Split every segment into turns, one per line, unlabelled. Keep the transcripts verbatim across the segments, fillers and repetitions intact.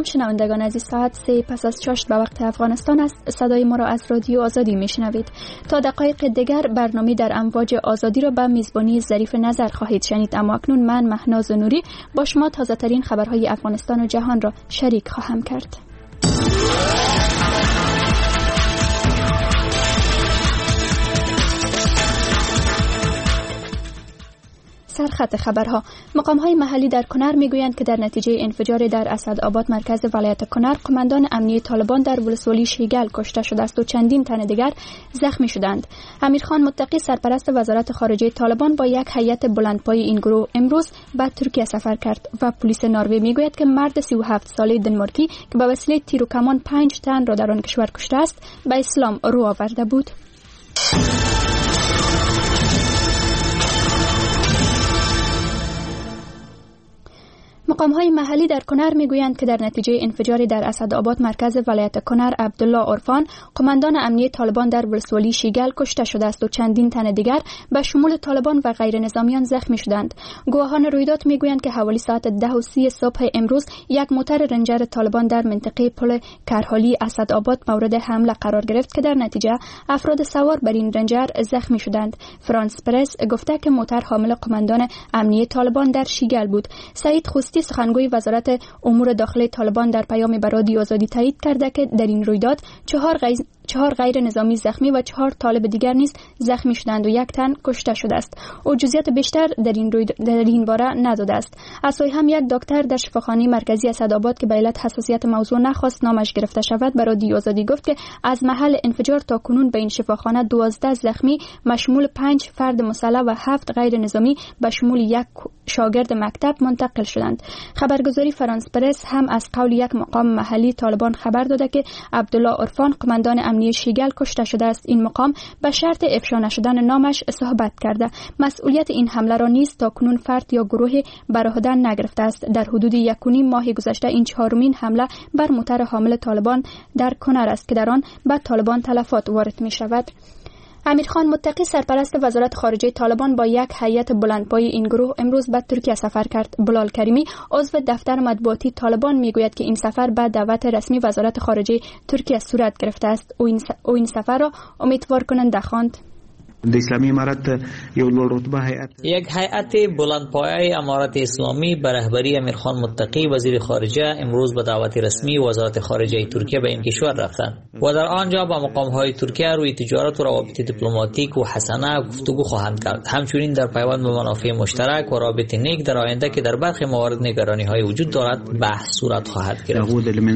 شنوندگان عزیز، ساعت سه پس از چاشت به وقت افغانستان است. صدای ما را از رادیو آزادی میشنوید. تا دقایق دیگر برنامه در امواج آزادی را به میزبانی ظریف نظر خواهید شنید، اما اکنون من مهناز نوری با شما تازه ترین خبرهای افغانستان و جهان را شریک خواهم کرد. سرخط خبرها. مقام‌های محلی در کنر میگویند که در نتیجه انفجار در اسدآباد مرکز ولایت کنر، قماندان امنیه طالبان در ولسوالی شیگل کشته شده است و چندین تن دیگر زخمی شدند. امیرخان متقی سرپرست وزارت خارجه طالبان با یک هیئت بلندپایه این گروه امروز به ترکیه سفر کرد و پلیس نروژ میگوید که مرد سی و هفت ساله دنمارکی که به وسیله تیر و کمان پنج تن را در آن کشور کشته است، به اسلام رو آورده بود. مقام‌های محلی در کنر میگویند که در نتیجه انفجار در اسدآباد مرکز ولایت کنر، عبدالله عرفان، قماندان امنیه طالبان در ولسوالی شیگل کشته شده است و چندین تن دیگر به شمول طالبان و غیر نظامیان زخمی شدند. گواهان رویداد میگویند که حوالی ساعت ده و سی صبح امروز یک موتر رنجر طالبان در منطقه پل کرهالی اسدآباد مورد حمله قرار گرفت که در نتیجه افراد سوار بر این رنجر زخمی شدند. فرانس پرس گفته که موتر حامل قماندان امنیه طالبان در شیگل بود. سعید خوستی سخنگوی وزارت امور داخلی طالبان در پیام به رادیو آزادی تایید کرده که در این رویداد چهار غیر چهار غیر نظامی زخمی و چهار طالب دیگر نیز زخمی شدند و یک تن کشته شده است. او جزئیات بیشتر در این روید در این باره نداده است. از سوی هم یک دکتر در شفاخانه مرکزی اسدآباد که به علت حساسیت موضوع نخواست نامش گرفته شود به رادیو آزادی گفت که از محل انفجار تا کنون به این شفاخانه دوازده زخمی مشمول پنج فرد مسلح و هفت غیر نظامی به شمول یک شاگرد مکتب منتقل شدند. خبرگزاری فرانس پرس هم از قول یک مقام محلی طالبان خبر داده که عبدالله عرفان قماندان امنیه شیگل کشته شده است. این مقام به شرط افشا نشدن نامش صحبت کرده. مسئولیت این حمله را نیز تا کنون فرد یا گروه بر عهده نگرفته است. در حدود یک و نیم ماه گذشته این چهارمین حمله بر موتر حامل طالبان در کنر است که در آن به طالبان تلفات وارد می شود. امیرخان متقی سرپرست وزارت خارجه طالبان با یک هیئت بلندپایه این گروه امروز به ترکیه سفر کرد. بلال کریمی عضو دفتر مطبوعاتی طالبان میگوید که این سفر به دعوت رسمی وزارت خارجه ترکیه صورت گرفته است. او این, س... او این سفر را امیدوار کننده خواند.
د اسلامي امارت یو لوړ رتبه هیئت
یک هیئت بلندپایه امارت اسلامی به رهبری امیرخان متقی وزیر خارجه امروز به دعوت رسمی وزارت خارجه ترکیه به این کشور رفتند و در آنجا با مقام‌های ترکیه روی تجارت و روابط دیپلماتیک و حسنه گفتگو خواهند کرد. همچنین در پیوند به منافع مشترک و رابط نیک در آینده که در برخی موارد نگرانی‌های وجود دارد بحث صورت خواهد گرفت.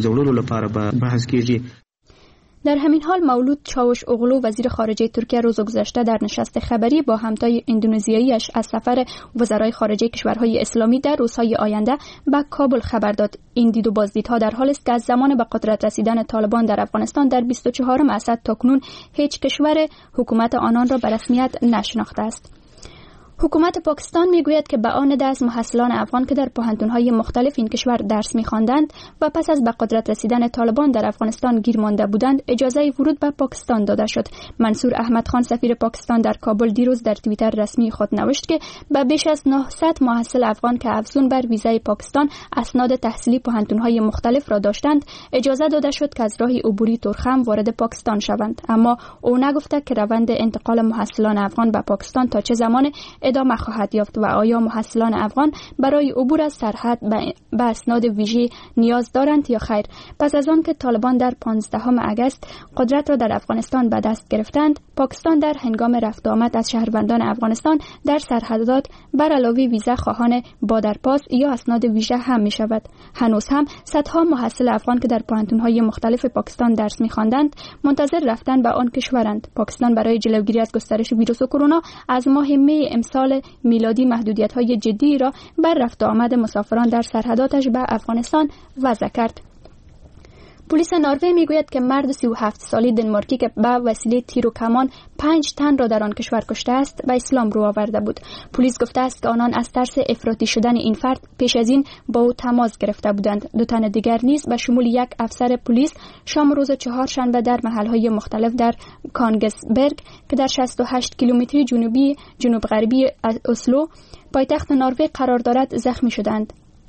در همین حال مولود چاوش اوغلو وزیر خارجه ترکیه روز گذشته در نشست خبری با همتای اندونزیاییش از سفر وزرای خارجه کشورهای اسلامی در روزهای آینده به کابل خبر داد. این دید و بازدیدها در حالی است که از زمان به قدرت رسیدن طالبان در افغانستان در بیست و چهارم اسد تاکنون هیچ کشور حکومت آنان را به رسمیت نشناخته است. حکومت پاکستان میگوید که به آن دست محصلان افغان که در پوهنتون‌های مختلف این کشور درس می‌خواندند و پس از به قدرت رسیدن طالبان در افغانستان گیر مانده بودند اجازه ورود به پاکستان داده شد. منصور احمد خان سفیر پاکستان در کابل دیروز در توییتر رسمی خود نوشت که به بیش از نهصد محصل افغان که افزون بر ویزای پاکستان اسناد تحصیلی پوهنتون‌های مختلف را داشتند اجازه داده شد که از راه عبوری ترخم وارد پاکستان شوند، اما او نگفته که روند انتقال محصلان افغان به پاکستان تا چه زمان ادامه خواهد یافت و آیا محصلان افغان برای عبور از سرحد به اسناد ویژه نیاز دارند یا خیر. پس از آن که طالبان در پانزدهم اگست قدرت را در افغانستان به دست گرفتند، پاکستان در هنگام رفت آمد از شهروندان افغانستان در سرحدات بر علاوه ویزا خواهان بادرپاس یا اسناد ویژه هم می شود. هنوز هم صدها محصل افغان که در پوهنتون‌های مختلف پاکستان درس می‌خواندند منتظر رفتن به آن کشورند. پاکستان برای جلوگیری از گسترش ویروس کرونا از ماه می امسال میلادی محدودیت‌های جدی را بر رفت و آمد مسافران در سرحداتش به افغانستان وضع کرد. پلیس نروژ میگوید که مرد سی و هفت ساله دنمارکی که به وسیله تیر و کمان پنج تن را در آن کشور کشته است به اسلام رو آورده بود. پلیس گفته است که آنان از ترس افراطی شدن این فرد پیش از این با او تماس گرفته بودند. دو تن دیگر نیز به شمول یک افسر پلیس شام روز چهارشنبه در محلهای مختلف در کانگسبرگ که در شصت و هشت کیلومتری جنوبی جنوب غربی اسلو پایتخت نروژ قرار دارد زخمی شدند.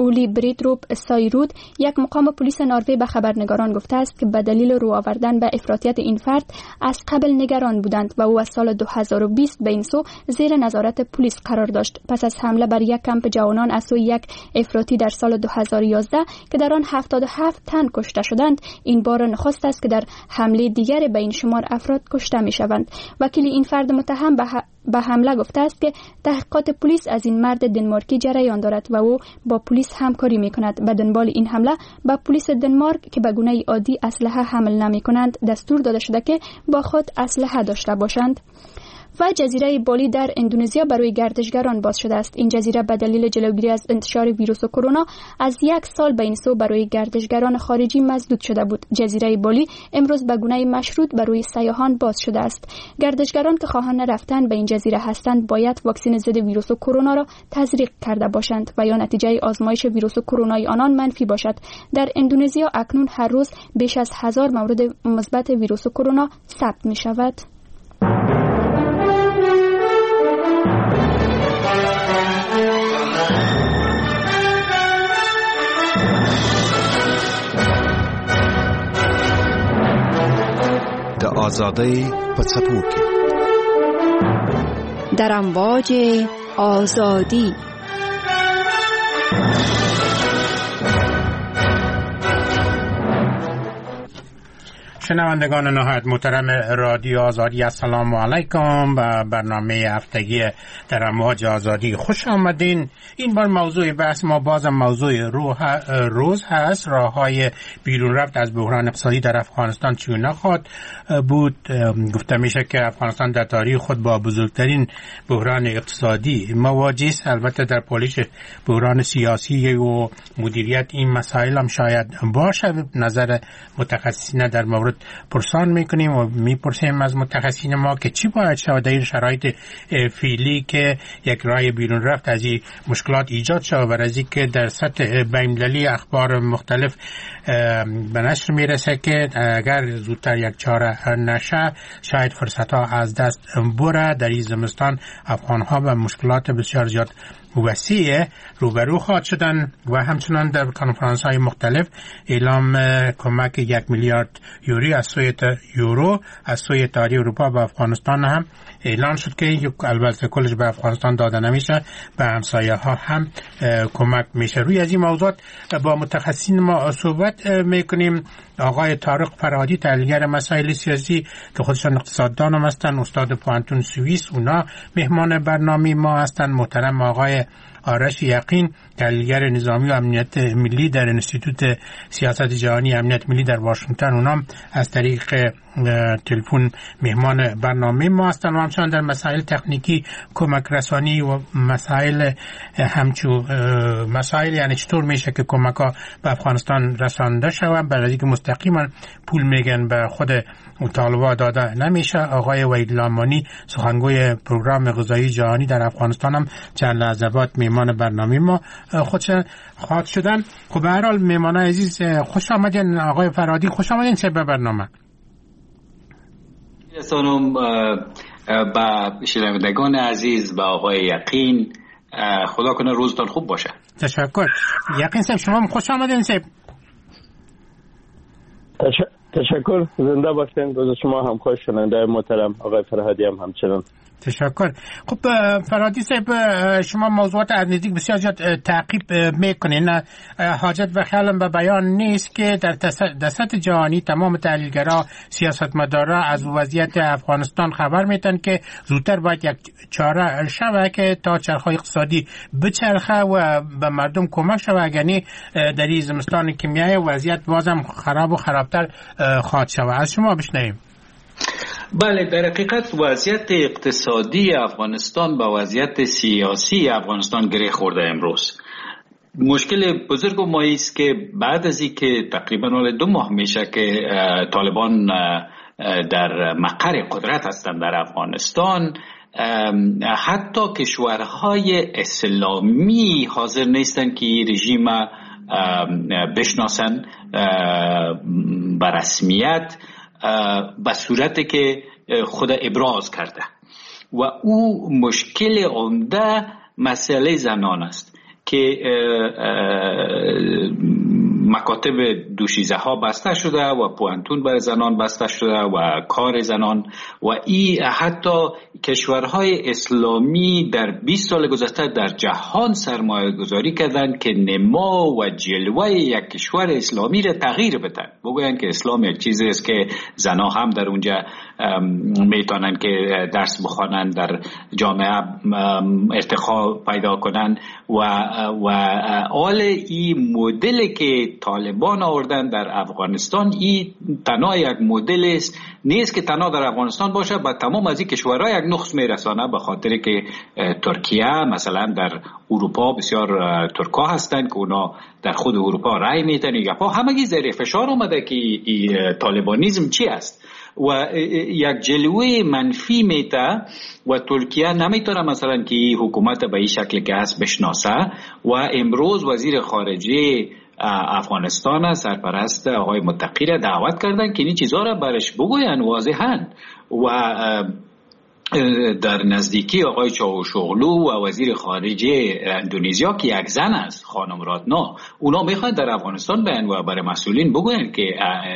اولی بریتروپ سایرود، یک مقام پلیس نروژ به خبرنگاران گفته است که به دلیل رو آوردن به افراطیت این فرد از قبل نگران بودند و او از سال دو هزار و بیست به این سو زیر نظارت پلیس قرار داشت. پس از حمله بر یک کمپ جوانان از سوی یک افراطی در سال دو هزار و یازده که در آن هفتاد و هفت تن کشته شدند، این بار نخست است که در حمله دیگر به این شمار افراد کشته می شوند. وکیل این فرد متهم به به حمله گفته است که تحقیقات پلیس از این مرد دنمارکی جریان دارد و او با پلیس همکاری می کند. به دنبال این حمله به پلیس دنمارک که به گونه عادی اسلحه حمل نمی کنند دستور داده شده که با خود اسلحه داشته باشند. و جزیره بالی در اندونزیا برای گردشگران باز شده است. این جزیره به دلیل جلوگیری از انتشار ویروس کرونا از یک سال به این سو برای گردشگران خارجی مسدود شده بود. جزیره بالی امروز به گونه مشروط برای سیاحان باز شده است. گردشگران که خواهان رفتن به این جزیره هستند باید واکسن ضد ویروس کرونا را تزریق کرده باشند و یا نتیجه آزمایش ویروس کرونای آنان منفی باشد. در اندونزیا اکنون هر روز بیش از هزار مورد مثبت ویروس کرونا ثبت می شود.
د آزادۍ په څپو کې
در امواج آزادی.
شنوندگان نهایت محترم رادیو آزادی، السلام علیکم. به برنامه هفتگی در امواج آزادی خوش آمدین. این بار موضوع بحث ما بازم موضوع روز هست. راههای بیرون رفت از بحران اقتصادی در افغانستان چگونه خواهد بود؟ گفته میشه که افغانستان در تاریخ خود با بزرگترین بحران اقتصادی مواجه است. البته در پولیش بحران سیاسی و مدیریت این مسائل هم شاید باشه. نظر متخصصین در مورد پرسان میکنیم و میپرسیم از متخصصین ما که چی باید شود در این شرایط فعلی که یک راه بیرون رفت از این مشکلات ایجاد شود و از اینکه در سطح بین‌المللی اخبار مختلف به نشر میرسه که اگر زودتر یک چاره نشه شاید فرصت ها از دست بره. در این زمستان افغان ها به مشکلات بسیار زیاد وسیع روبرو خواهد شدن و همچنان در کنفرانس های مختلف اعلام کمک یک میلیارد یوری از سوی یورو از سوی اتحادیه اروپا به افغانستان هم اعلان شد که البته کلش به افغانستان داده نمیشه، به همسایه ها هم کمک میشه. روی از این موضوعات با متخصصین ما صحبت میکنیم. آقای طارق فرهادی تحلیلگر مسائل سیاسی که خودشان اقتصاددان هم هستن، استاد پوانتون سوئیس، اونا مهمان برنامه ما هستن. محترم آقای آرش یقین تحلیلگر نظامی و امنیت ملی در انستیتوت سیاست جهانی امنیت ملی در واشنگتن، اونام از طریق تلفن مهمان برنامه ما هستن. و همچنان در مسائل تکنیکی کمک رسانی و مسائل همچو مسائل یعنی چطور میشه که کمک ها به افغانستان رسانده شود برای که مستقیما پول میگن به خود طالبان داده نمیشه. آقای وحید لامانی سخنگوی پروگرام غذایی جهانی در افغانستان هم چند لحظه بعد مهمان برنامه ما خودشون خواهد شدن. خب به هر حال مهمانان عزیز خوش آمدین. آقای فرهادی خوش آمدین چه به برنامه.
سلام با شنوندگان عزیز و آقای یقین، خدا کنه روزتان خوب باشه.
تشکر. یقین صاحب شما خوش آمدین صاحب.
تشکر، زنده باشین. روز شما هم خوش. شنونده محترم آقای فرهادی هم همچنان.
تشکر. خب فرهادی صاحب شما موضوعات از نزدیک بسیار زیاد تعقیب میکنین. حاجت و خیالم به بیان نیست که در دست جهانی تمام تحلیلگرا سیاستمدارا از وضعیت افغانستان خبر میتن که زودتر باید یک چاره شوه که تا چرخهای اقتصادی بچرخه و به مردم کمک شوه، یعنی در این زمستان که میایه وضعیت بازم خراب و خرابتر خواهد شوه. از شما بشنویم.
بله، در حقیقت وضعیت اقتصادی افغانستان با وضعیت سیاسی افغانستان گره خورده. امروز مشکل بزرگ ما است که بعد از این که تقریبا دو ماه میشه که طالبان در مقر قدرت هستند در افغانستان، حتی کشورهای اسلامی حاضر نیستند که این رژیم بشناسن به رسمیت به صورتی که خود ابراز کرده. و او مشکل عمده مسئله زنان است که مکاتب دوشیزه ها بسته شده و پوانتون برای زنان بسته شده و کار زنان و این حتی کشورهای اسلامی در بیست سال گذشته در جهان سرمایه گذاری کردن که نما و جلوه یک کشور اسلامی را تغییر بدن، بگوین که اسلام یک چیزی است که زنها هم در اونجا میتونن که درس بخوانن، در جامعه ارتقا پیدا کنن و و آل این مدلی که طالبان آوردن در افغانستان این تنها یک مدل است، نیست که تنها در افغانستان باشه، با تمام از این کشورها یک نقص میرسانه، به خاطر که ترکیه مثلا در اروپا بسیار ترکا هستند که اونا در خود اروپا رای میتن، یا همگی زیر فشار آمده که طالبانیزم چی است و یک جلوه منفی میته و ترکیه نمیتونه مثلا که حکومت به این شکل که هست بشناسه و امروز وزیر خارجه افغانستان سرپرست آقای متقی را دعوت کردن که این چیزها را برش بگوین واضحاً و در نزدیکی آقای چاوشوغلو و وزیر خارجه اندونزیا که یک زن است، خانم راتنا، اونا میخوان در افغانستان بیان و برای مسئولین بگوین که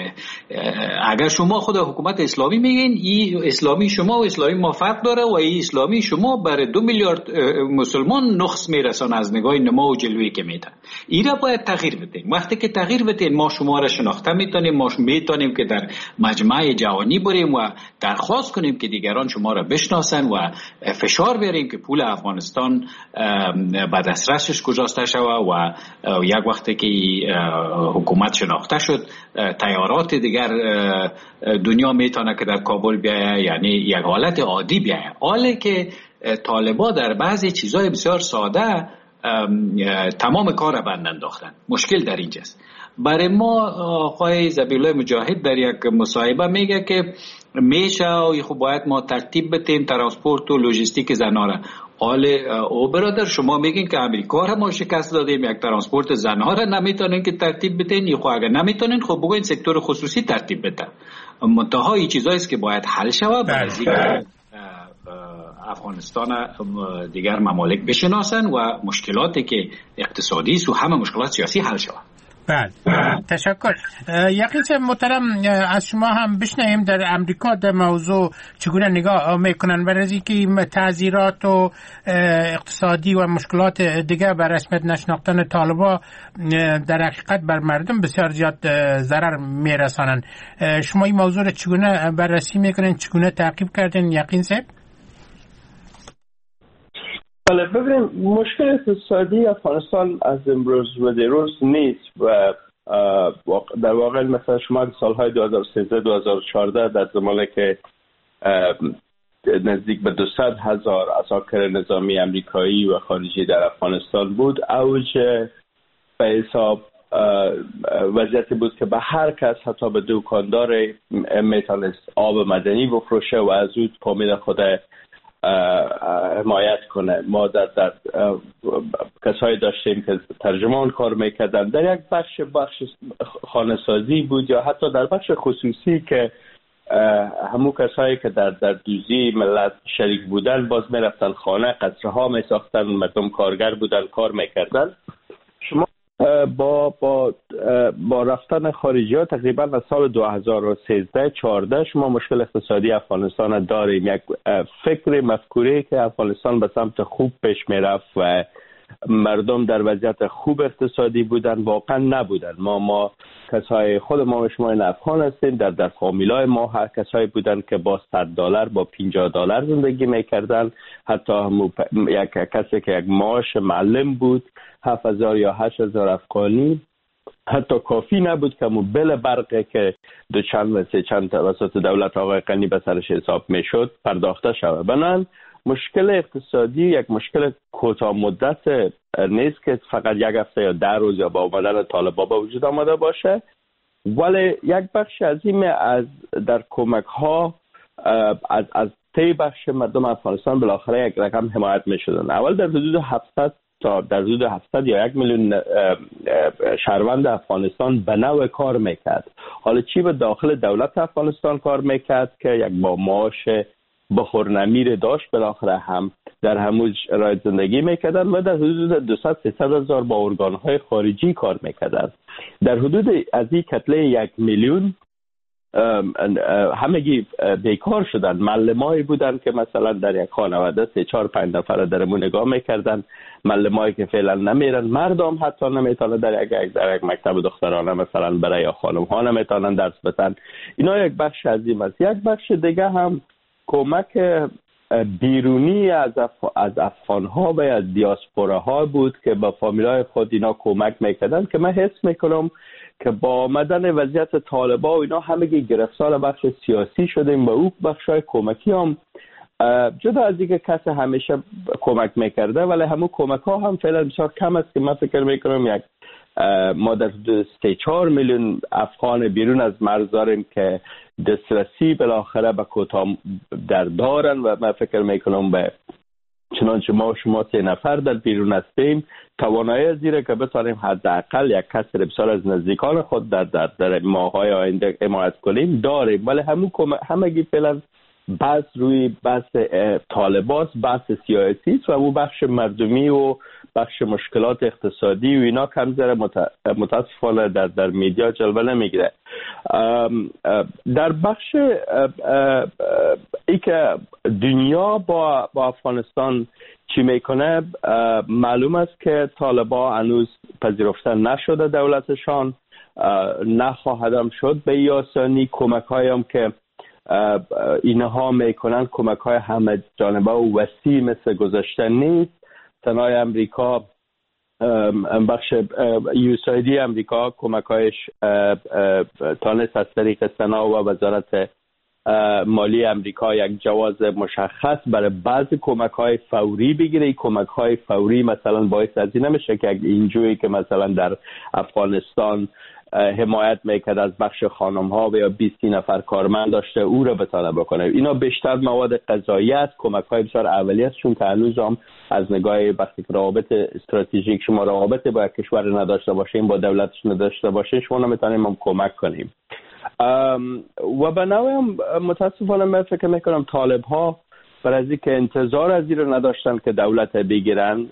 اگر شما خود حکومت اسلامی میگین این اسلامی شما و اسلامی ما فرق داره و این اسلامی شما برای دو میلیارد مسلمان نقص میرسان از نگاه نما و جلوی که میدن، این را باید تغییر بدیم. وقتی که تغییر بدیم ما شما را شناخته میتونیم، ما میتونیم که در مجمع جهانی بریم و درخواست کنیم که دیگران شما را بشناسن و فشار بیاریم که پول افغانستان به دسترسش گذاشته شود و یک وقتی که حکومت شناخته شد تیارات دیگر دنیا میتونه که در کابل بیایه، یعنی یک حالت عادی بیایه. حالی که طالبا در بعضی چیزای بسیار ساده تمام کار بند انداختن. مشکل در اینجاست. برای ما آقای ذبیح الله مجاهد در یک مصاحبه میگه که میشه و خب باید ما ترتیب بدیم ترانسپورت و لوجستیک زنها را. حال او برادر شما میگین که امریکا را ما شکست دادیم، یک ترانسپورت زنها را نمیتونین که ترتیب بدین، خب اگر نمیتونین خب بگوین سکتور خصوصی ترتیب بده. منتها این چیزایی است که باید حل شود برای اینکه افغانستان دیگر ممالک بشناسن و مشکلاتی که اقتصادی است و همه مشکلات سیاسی حل شود.
بله تشکر. یقین محترم از شما هم بشنویم در امریکا در موضوع چگونه نگاه میکنن برای اینکه تعذیرات و اقتصادی و مشکلات دیگه بر رسمیت نشناختن طالبا در حقیقت بر مردم بسیار زیاد ضرر میرسانن. شما این موضوع را چگونه بررسی میکنین، چگونه تعقیب کردین یقین صاحب؟
بله ببینیم مشکل اقتصادی افغانستان از امروز و دیروز نیست و در واقع مثلا شما سالهای دو هزار و سیزده دو هزار و چهارده در زمانی که نزدیک به دویست هزار عساکر نظامی امریکایی و خارجی در افغانستان بود، اوج به حساب وضعیتی بود که به هر کس حتی به دکاندار میتونست آب مدنی بفروشه و از او پامید خود حمایت کنه. ما در, در کسایی داشتیم که ترجمان کار میکردن، در یک بخش بخش خانه سازی بود یا حتی در بخش خصوصی که همون کسایی که در در دوزی ملت شریک بودن باز میرفتن خانه، قصرها میساختن، مردم کارگر بودن کار میکردن. شما با با با رفتن خارجی ها تقریبا از سال دو هزار و سیزده چهارده شما مشکل اقتصادی افغانستان داریم. یک فکر مفکوره که افغانستان به سمت خوب پیش میرفت و مردم در وضعیت خوب اقتصادی بودن واقعا نبودن. ما ما کسای خود ما و شما این افغان هستیم، در در فامیلای ما هر کسایی بودن که با صد دلار با پنجاه دلار زندگی میکردن. حتی هم یک کسی که یک معاش معلم بود هفت هزار یا هشت هزار افغانی حتی کافی نبود که بل برقه که دو چند و سه چند توسط دولت آقای غنی به سرش حساب میشد پرداخته شود. بنان مشکل اقتصادی یک مشکل کوتاه مدت نیست که فقط یک هفته یا ده روز یا با اومدن طالبان به وجود آمده باشه، ولی یک بخش عظیم از در کمک ها از از تی بخش مردم افغانستان بالاخره یک رقم حمایت می شدن. اول در حدود هفتصد تا در حدود هفتصد یا یک میلیون شهروند افغانستان به نوع کار میکرد. حالا چی به داخل دولت افغانستان کار میکرد که یک با معاش بخورنمیر داشت، بالاخره هم در همون شرایط زندگی میکردن و در حدود دویست سیصد هزار با ارگانهای خارجی کار میکردن. در حدود از این کتله یک میلیون همگی بیکار شدن. معلمایی بودن که مثلا در یک خانواده سه چهار پنج نفر درمون نگاه میکردن، معلمایی که فعلا نمیرن، مردم حتی نمیتونن در یک در یک مکتب دخترانه مثلا برای یا خانم ها نمیتونن درس بدن. اینا یک بخش عظیم است. یک بخش دیگه هم کمک بیرونی از اف... از افغان ها و از دیاسپورا ها بود که با فامیلای خود اینا کمک میکردن، که من حس میکنم که با آمدن وضعیت طالبا و اینا همگی گرفتار بخش سیاسی شدیم و او بخشای کمکی هم جدا از اینکه کسی همیشه کمک میکرده، ولی همون کمک ها هم فعلا بسیار کم است که من فکر میکنم یک ما در سه چهار میلیون افغان بیرون از مرز داریم که دسترسی بالاخره به کوتا در دارن و من فکر میکنم به چنانچه ما و شما سه نفر در بیرون هستیم توانایی زیره که بتانیم حداقل یک کسی بسیار از نزدیکان خود در در, در ماه‌های آینده حمایت کنیم داریم، ولی همون همگی فعلا بحث روی بحث طالباس، بحث سیاسی و اون بخش مردمی و بخش مشکلات اقتصادی و اینا کم ذره متاسفانه در در میدیا جلوه نمیگیره. در بخش ای که دنیا با با افغانستان چی میکنه، معلوم است که طالبا هنوز پذیرفته نشده دولتشان، نخواهدم شد به این آسانی. کمک هایم که اینها میکنن کمک های همه جانبه و وسیع مثل گذشته نیست. سنای امریکا، بخش یوسایدی امریکا کمک هایش تانست از طریق سنا و وزارت مالی امریکا یک جواز مشخص برای بعضی کمک های فوری بگیره. کمک های فوری مثلا باعث از این نمیشه که اینجوری که مثلا در افغانستان حمایت میکرد از بخش خانم ها و یا بیست نفر کارمند داشته او را بتانه بکنه. اینا بیشتر مواد غذایی است، کمک های بسیار اولیه است، چون که هنوز هم از نگاه وقتی که روابط استراتژیک شما روابط با کشور نداشته باشیم، با دولتش نداشته باشیم، شما نمیتونیم هم کمک کنیم. و به نوعی هم متاسفانه من فکر میکنم طالب ها برای از که انتظار از این رو نداشتن که دولت بگیرن.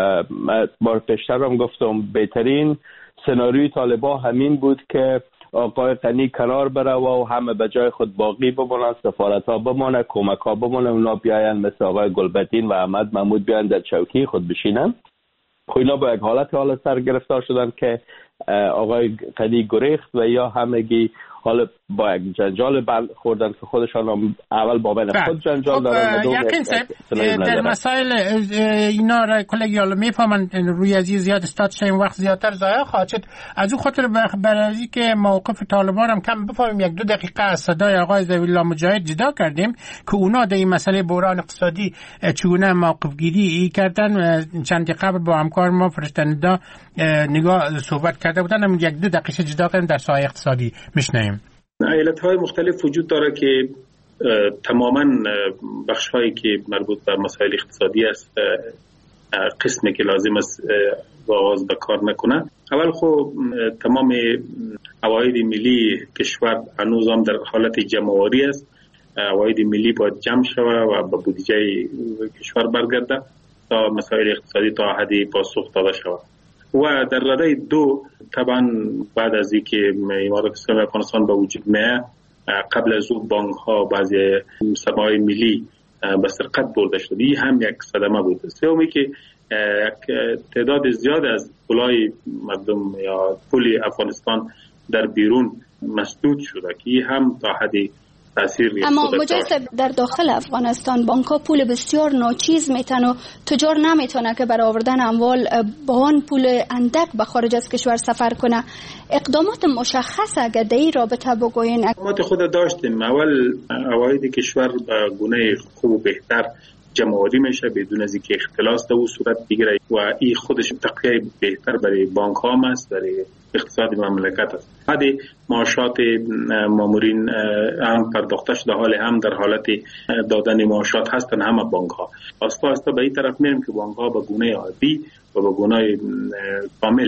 بار پیشتر هم گفتم بهترین سناریوی طالبا همین بود که آقای غنی کنار بره و همه به جای خود باقی بمونن، سفارت ها بمونه، کمک ها بمونه، اونا بیاین مثل آقای گلبدین و احمد محمود بیاین در چوکی خود بشینن. خب اینا با یک حالت حال سر گرفتار شدن که آقای غنی گریخت و یا همگی حالا با یک جنجال بند خوردن که خودشان هم اول با بین خود جنجال دارن.
یقین صاحب در مسائل اینا را کلگی حالا میفهمن روی از زیاد استاد شایم وقت زیادتر ضایع خواهد شد. از اون خاطر برای که موقف طالبان هم کم بفهمیم یک دو دقیقه از صدای آقای ذوی‌الله مجاهد جدا کردیم که اونا در این مسئله بحران اقتصادی چگونه موقف گیری کردن. چند قبل با همکار ما فرشتندا نگاه صحبت کرده بودن، هم یک دو دقیقه جدا کردیم در ساحه اقتصادی میشنویم.
ایالت‌های مختلف وجود داره که تماما بخش‌هایی که مربوط به مسائل اقتصادی است قسمی که لازم است آغاز به کار نکنه. اول خب تمام عواید ملی کشور هنوز هم در حالت جمع‌آوری است. عواید ملی باید جمع شود و به بودجه کشور برگرده تا مسائل اقتصادی تا حدی پاسخ داده شود. و در رده دو طبعا بعد از اینکه امارات اسلامی افغانستان به وجود میاد، قبل از اون بانک ها بعضی سرمایه ملی به سرقت برده شد. این هم یک صدمه بود. سومی که یک تعداد زیاد از پولای مردم یا پول افغانستان در بیرون مسدود شده که این هم تا حدی
اما مجاز در داخل افغانستان بانک ها پول بسیار ناچیز میتن و تجار نمیتونه که برای آوردن اموال با آن پول اندک به خارج از کشور سفر کنه. اقدامات مشخص اگر در این رابطه بگوین؟
اقدامات خود داشتیم. اول عواید کشور به گونه خوب و بهتر جمع‌آوری میشه بدون از اینکه اختلاس در او صورت بگیره و این خودش تقویه بهتر برای بانک ها است، برای اقتصاد مملکت است. حدی معاشات مامورین هم پرداخته شده، حال هم در حالت دادن معاشات هستن همه بانک ها. آستا آستا به این طرف میریم که بانک ها به گونه عادی و به گونه کامل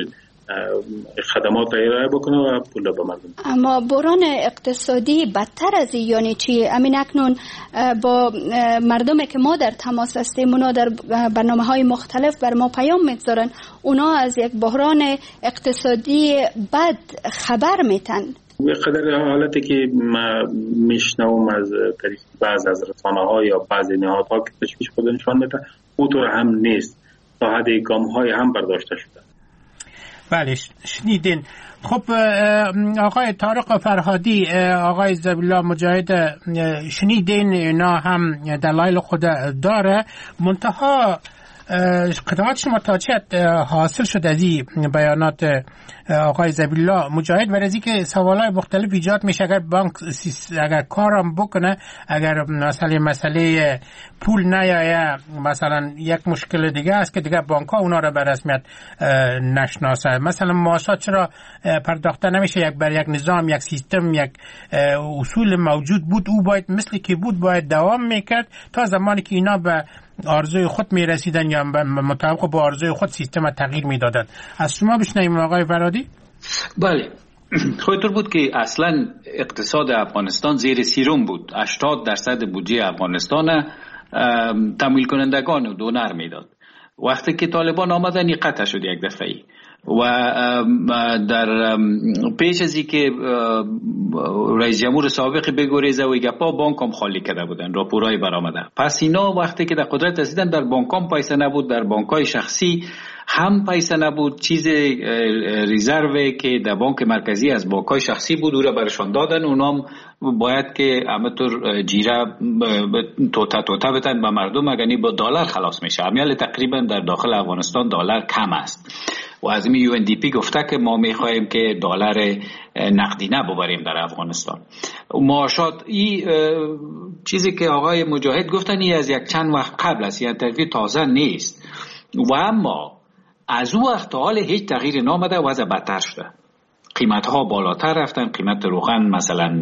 خدمات را ارائه بکنه و پول به مردم.
اما بحران اقتصادی بدتر از این یعنی چی؟ امین اکنون با مردم که ما در تماس هستیم اونا در برنامه های مختلف بر ما پیام میگذارن، اونا از یک بحران اقتصادی بد خبر میتن.
به قدر حالتی که ما میشنوم از طریق بعض از رسانه ها یا بعض نهادها که تشویش خودشان میتن، اونطور هم نیست. تا حد گام های هم برداشته شده.
بله شنیدین. خب آقای طارق فرهادی، آقای ذبیح الله مجاهد، شنیدین اینا هم دلایل خود داره، منتها قطعات شما تا چه حاصل شد از این بیانات آقای ذبیح الله مجاهد و از اینکه سوالای مختلف ایجاد میشه اگر بانک اگر کارم بکنه، اگر مثلا مسئله پول نیایه، مثلا یک مشکل دیگه است که دیگه بانک ها اونا را به رسمیت نشناسه. مثلا معاشات چرا پرداخته نمیشه؟ یک بر یک نظام، یک سیستم، یک اصول موجود بود، او باید مثل که بود باید دوام میکرد تا زمانی که اینا به آرزوی خود میرسیدن یا مطابق با آرزوی خود سیستم تغییر میدادن. از شما بشنویم آقای فرهادی.
بله، خودتون بود که اصلا اقتصاد افغانستان زیر سیروم بود. هشتاد درصد بودجه افغانستان تمویل کنندگان دونر میداد. وقتی که طالبان آمدن این قطع شد یک دفعی و در پیش از این که رئیس جمهور سابق بگریزه و گپا بانک هم خالی کرده بودن، راپورای برآمده. پس اینا وقتی که در قدرت رسیدن در بانک هم پیسه نبود، در بانک های شخصی هم پیسه نبود، چیز ریزرو که در بانک مرکزی از بانک های شخصی بود او را برشان دادن. اونام باید که همطور جیره توتا توتا بتن به مردم، اگرنی با دلار خلاص میشه. امیال تقریبا در داخل افغانستان دلار کم است و از می یو ان دی پی گفته که ما میخواهیم که دلار نقدینه ببریم در افغانستان. معاشات این چیزی که آقای مجاهد گفتن این از یک چند وقت قبل است، یعنی تغییر تازه نیست و اما از او وقت تا حال هیچ تغییر نامده و وضع بدتر شده. قیمت ها بالاتر رفتن، قیمت روغن مثلا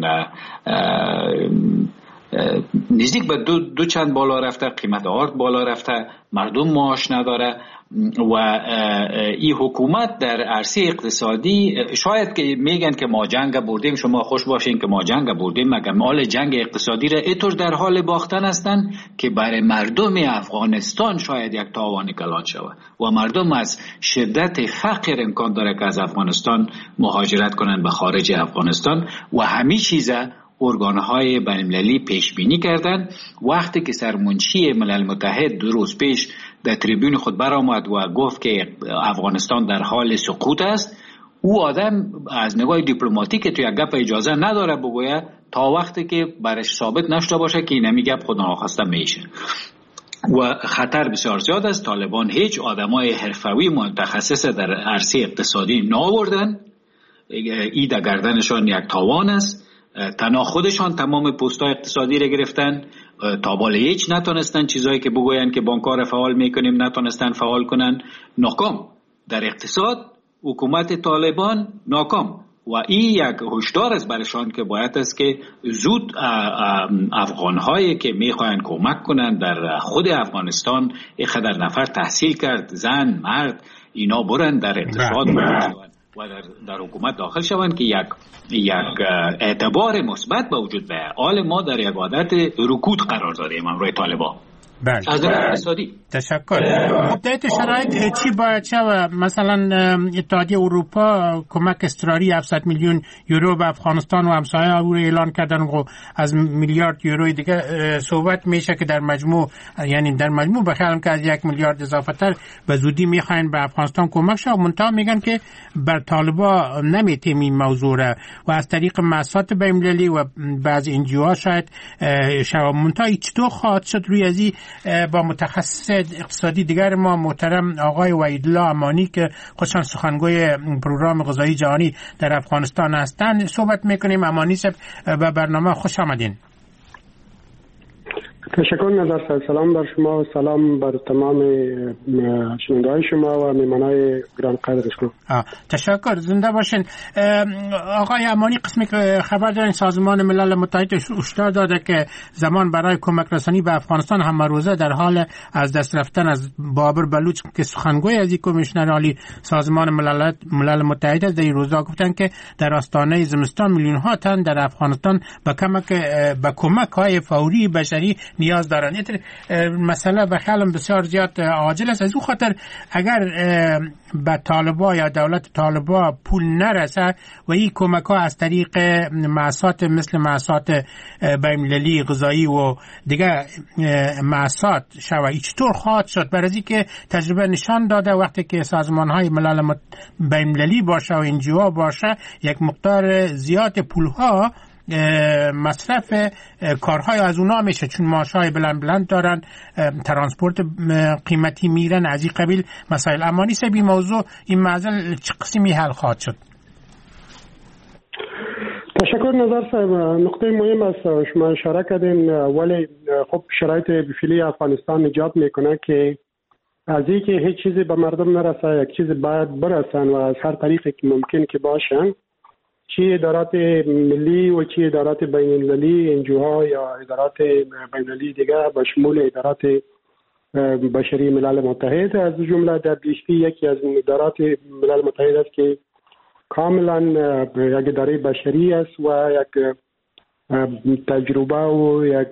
نزدیک به دو, دو چند بالا رفته، قیمت آرد بالا رفته، مردم معاش نداره و این حکومت در عرصه اقتصادی شاید که میگن که ما جنگ بردیم، شما خوش باشین که ما جنگ بردیم، مگر مال جنگ اقتصادی را اینطور در حال باختن هستن که برای مردم افغانستان شاید یک تاوان کلان شود و مردم از شدت فقر امکان داره که از افغانستان مهاجرت کنن به خارج افغانستان و همه چیزا ارگانهای بین‌المللی پیش بینی کردن. وقتی که سرمنشی ملل متحد دو روز پیش در تریبون خود برآمد و گفت که افغانستان در حال سقوط است، او آدم از نگاه دیپلماتیک تو یک گپ اجازه نداره بگوید تا وقتی که برش ثابت نشده باشه که این همی گپ خود ناخواسته میشه و خطر بسیار زیاد است. طالبان هیچ آدمای حرفوی متخصص در عرصه اقتصادی نآوردن، ای در گردنشان یک تاوان است. تنها خودشان تمام پست‌های اقتصادی را گرفتن، تا بالا هیچ نتونستن چیزایی که بگوین که بانک‌ها را فعال میکنیم نتونستن فعال کنن. ناکام در اقتصاد حکومت طالبان ناکام و این یک هشدار است برشان که باید است که زود افغان‌هایی که میخواین کمک کنن در خود افغانستان، یک خدر نفر تحصیل کرد، زن مرد، اینا برن در اقتصاد برن و در, در حکومت داخل شوند که یک یک اعتبار مثبت به وجود بیاید. حال ما در یک عادت رکود قرار داریم امروی طالبان.
بله.
از نظر اقتصادی.
تشکر. خب در این شرایط چی باید شود؟ مثلا اتحادیه اروپا کمک اضطراری هفتصد میلیون یورو به افغانستان و همسایه او اعلان کردن و از میلیارد یورو دیگه صحبت میشه که در مجموع، یعنی در مجموع بخیالم که از یک میلیارد اضافه تر به زودی میخواین به افغانستان کمک شه و منتها میگن که بر طالبا نمیتیم این موضوع را و از طریق مؤسسات بین‌المللی و بعضی ان جی او ها شاید شوا. منتها چطور خواهد شد؟ روی ازی با متخصص اقتصادی دیگر ما محترم آقای وحیدالله امانی که خودشان سخنگوی پروگرام غذایی جهانی در افغانستان هستند صحبت میکنیم. امانی صاحب به برنامه خوش آمدین.
تشکر نظر صاحب. سلام بر شما و سلام بر تمام شنونده‌های شما و مهمانای گران قدرشون.
تشکر، زنده باشین. آقای امانی، قسمی که خبر دارین سازمان ملل متحد هشدار داده که زمان برای کمک رسانی به افغانستان هم روزه در حال از دست رفتن از بابر بلوچ که سخنگوی از کمیشنر عالی سازمان ملل ملل متحد در این روزا گفتن که در آستانه زمستان میلیون ها تن در افغانستان به کمک به کمک های فوری بشری نیاز دارن. این مسئله به خیالم بسیار زیاد عاجل است. از اون خاطر اگر به طالبا یا دولت طالبا پول نرسه و این کمک ها از طریق مؤسسات مثل مؤسسات بین‌المللی غذایی و دیگه مؤسسات شوی، چطور خواهد شد؟ برای اینکه تجربه نشان داده وقتی که سازمان های ملل بین‌المللی باشه و انجیوها باشه، یک مقدار زیاد پول ها مصرف کارهای از اونا میشه، چون معاشهای بلند بلند دارن، ترانسپورت قیمتی میرن، از این قبیل مسائل. امانی سه بی موضوع این معضل چه قسمی حل خواهد شد؟
تشکر نظر صاحب. نقطه مهم است شما اشاره کردین، ولی خب شرایط فعلی افغانستان ایجاد میکنه که از این که هیچ چیزی به مردم نرسه، یک چیز باید برسن و از هر طریقی که ممکن که باشن، چی ادارات ملی و چی ادارات بین المللی، انجوها یا ادارات بین المللی دیگه به شمول ادارات بشری ملل متحد، از جمله دبلیو اچ پی یکی از ادارات ملل متحد است که کاملا یک اداره بشری است و یک تجربه و یک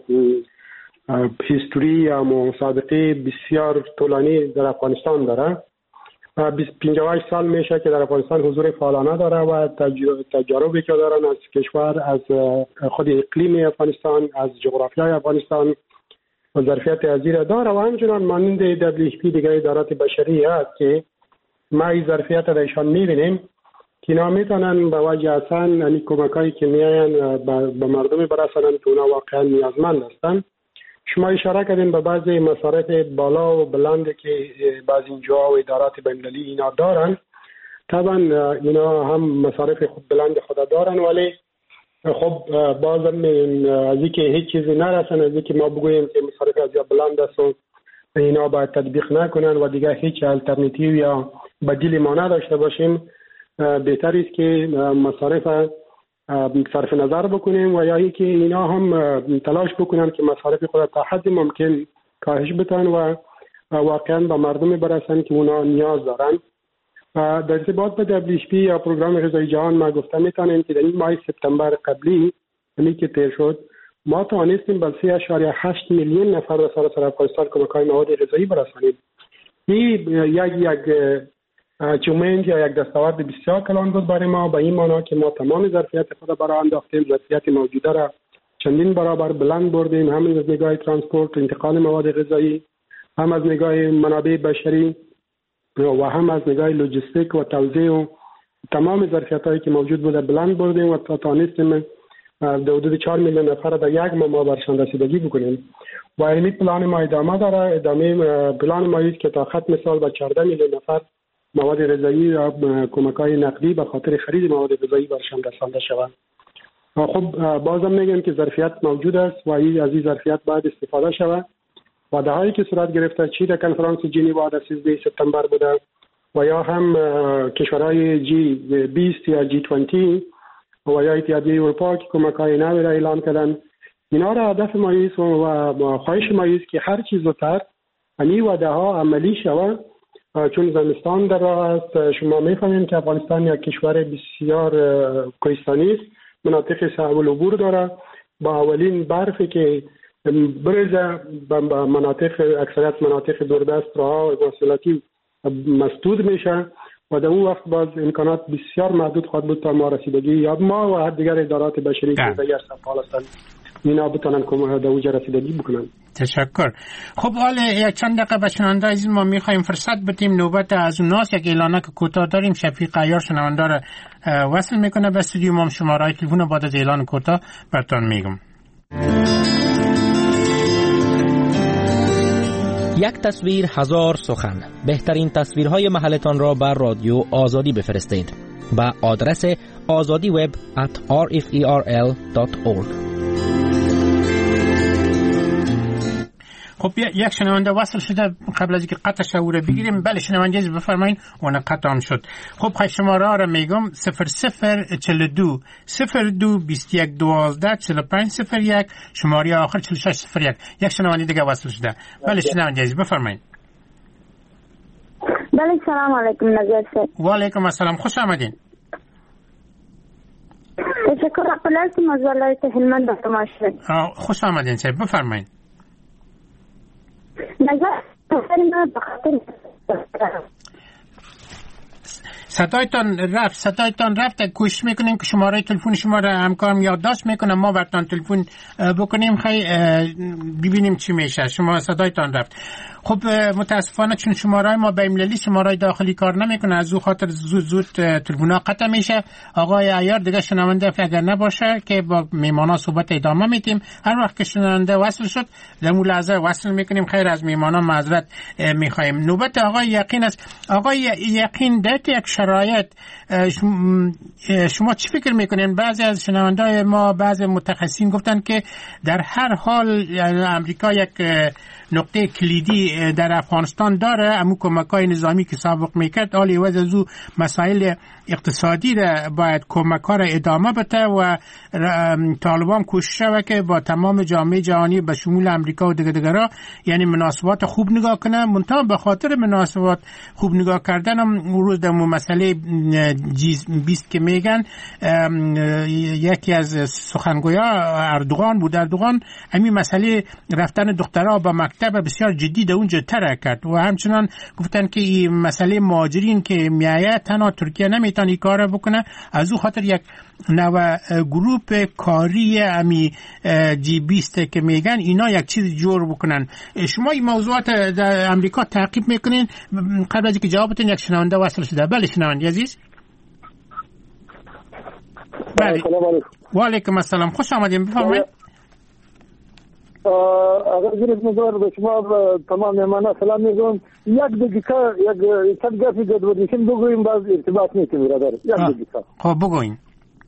هیستوری یا مسابقه بسیار طولانی در افغانستان داره. پنجاه و هشت سال میشه که در افغانستان حضور فعالانه داره و تجاربی که دارن از کشور، از خود اقلیم افغانستان، از جغرافیای افغانستان و ظرفیت ازیر داره و همچنان مانند دبلیو اچ پی دیگه ادارات بشری هست که ما این ظرفیت را ایشان میبینیم که اینا میتونن به وجه اصلا یعنی کمکایی که میاین به مردم برسانن که اونا واقعا نیازمند هستن. شما اشاره کردین به بعضی مصارف بالا و بلند که بعضی اینجا و ادارات بین‌المللی اینا دارن. طبعا اینا هم مصارف خود بلند خود دارن، ولی خب بازم از اینکه هیچ چیزی نرسن، از اینکه ما بگوییم که مصارف از یا بلند است و اینا باید تطبیق نکنن و دیگه هیچ الټرناتیو یا بدیلی ما نداشته باشیم، بهتر است که مصارف صرف نظر بکنیم و یا اینکه اینا هم تلاش بکنن که مصارف خود تا حد ممکن کاهش بدن و واقعا به مردم برسن که اونا نیاز دارن. در ارتباط به دبلیو اچ پی یا پروگرام غذایی جهان ما گفتم میتونیم که در این ماه سپتامبر قبلی یعنی که تیر شد ما توانستیم به سه اشاریه هشت میلیون نفر در سراسر افغانستان کمک‌های مواد غذایی برسانیم. این یک یک چومنج یا یک دستاورد بسیار کلان بود برای ما، به این معنا که ما تمام ظرفیت خود برای انداختیم، ظرفیت موجوده را چندین برابر بلند بردیم، هم از نگاه ترانسپورت انتقال مواد غذایی، هم از نگاه منابع بشری و هم از نگاه لوجستیک و توزیع و تمام ظرفیت‌هایی که موجود بوده بلند بردیم و تا توانستیم در حدود چهار میلیون نفر در یک ماه ما برشان رسیدگی بکنیم. و این پلان ما ادامه داره. ادامه پلان ما است که تا ختم سال با چهارده میلیون نفر مواد غذایی یا کمک‌های نقدی به خاطر خرید مواد غذایی برشان رسانده شود. خب بازم میگم که ظرفیت موجود است و از این ظرفیت باید استفاده شود. وعده‌هایی که صورت گرفته چی در کنفرانس ژنو در سیزده سپتامبر بوده و یا هم کشورهای جی بیست یا جی بیست و یا اتحادیه اروپا که کمک‌های نوی را اعلام کردن، اینا را هدف ما است و خواهش ما است که هر چیز زودتر این وعده‌ها عملی شود، چون زمستان در راه است. شما می‌فهمید که افغانستان یک کشور بسیار کوهستانی است، مناطق صعب العبور داره، با اولین برفی که برزه به مناطق اکثریت مناطق دوردست راه مواصلاتی مسدود میشه و در اون وقت باز امکانات بسیار محدود خواهد بود تا ما رسیدگی یا ما و هر دیگر ادارات بشری که دیگر سفال هستند اینا بتونن که در اوج رسیدگی بکنن.
تشکر. خب حالا یک چند دقیقه به شنونده عزیز ما میخوایم فرصت بدیم، نوبت از اوناست. یک اعلانه که کوتاه داریم، شفیق عیار شنونده را وصل میکنه به استودیو ما. شماره تلفن بعد از اعلان کوتاه براتون میگم.
یک تصویر هزار سخن. بهترین تصویرهای محلتان را بر رادیو آزادی بفرستید به آدرس azadi web at r f e r l dot org.
خب یک شنونده وصل شده، قبل از اینکه قطع شعور بگیریم. بله شنونده عزیز بفرمایید. اون قطع شد. خب خیلی شماره را میگم صفر صفر چهل و دو صفر دو بیست و یک دوازده چهل و پنج صفر یک، شماره آخر چهل و شش صفر یک. یک شنونده دیگه وصل شده. بله شنونده عزیز بفرمایید.
بله سلام علیکم نظر صاحب.
و علیکم السلام، خوش آمدین.
تشکر. اقبال هستم از ولایت هلمند به تماشا.
خوش آمدین صاحب بفرمایید.
نظر ما به خاطر
صدایتان رفت صدایتان رفت کوشش میکنیم که شماره تلفن شما را همکارم یادداشت میکنم، ما براتون تلفن بکنیم خیلی ببینیم چی میشه. شما صدایتان رفت. خب متاسفانه چون شماره ما بین المللی شماره داخلی کار نمیکنه، از او خاطر زود زود تلفن‌ها قطع میشه. آقای عیار دیگه شنونده اگر نباشه که با میمانا صحبت ادامه میدیم. هر وقت که شنونده وصل شد در اون لحظه وصل میکنیم. خیر از میمانا معذرت میخوایم. نوبت آقای یقین است. آقای یقین در یک شرایط شما چی فکر میکنین؟ بعضی از شنوندای ما، بعضی متخصصین گفتن که در هر حال امریکا یک نقطه کلیدی در افغانستان داره، امو کمک‌های نظامی که سابق میکرد حالی وضع از او مسائل اقتصادی را باید کمک‌ها را ادامه بده و طالبان کوشش و که با تمام جامعه جهانی به شمول امریکا و دیگر دیگرها یعنی مناسبات خوب نگاه کنه. منتها به خاطر مناسبات خوب نگاه کردن هم روز در مسئله جی بیست که میگن یکی از سخنگویا اردوغان بود، اردوغان همین مسئله رفتن دخترها به مکتب بسیار جدی در اونجا طرح کرد و همچنان گفتن که این مسئله مهاجرین که میآید تنها ترکیه نمیتونه این کار بکنه، از او خاطر یک نوع گروپ کاری امی جی بیست که میگن اینا یک چیز جور بکنن. شما این موضوعات در امریکا تعقیب میکنین؟ قبل از اینکه جوابتون یک شنونده وصل شده. بله شنونده عزیز. بله و علیکم السلام، خوش آمدین بفرمایید.
اگر جناب مزار به شما تمام مهمانا سلام میگم. یک دقیقه یک چند گفتی جدول میشیم بگوییم باز ارتباط میکنیم برادر. یک دقیقه
خب بگوین.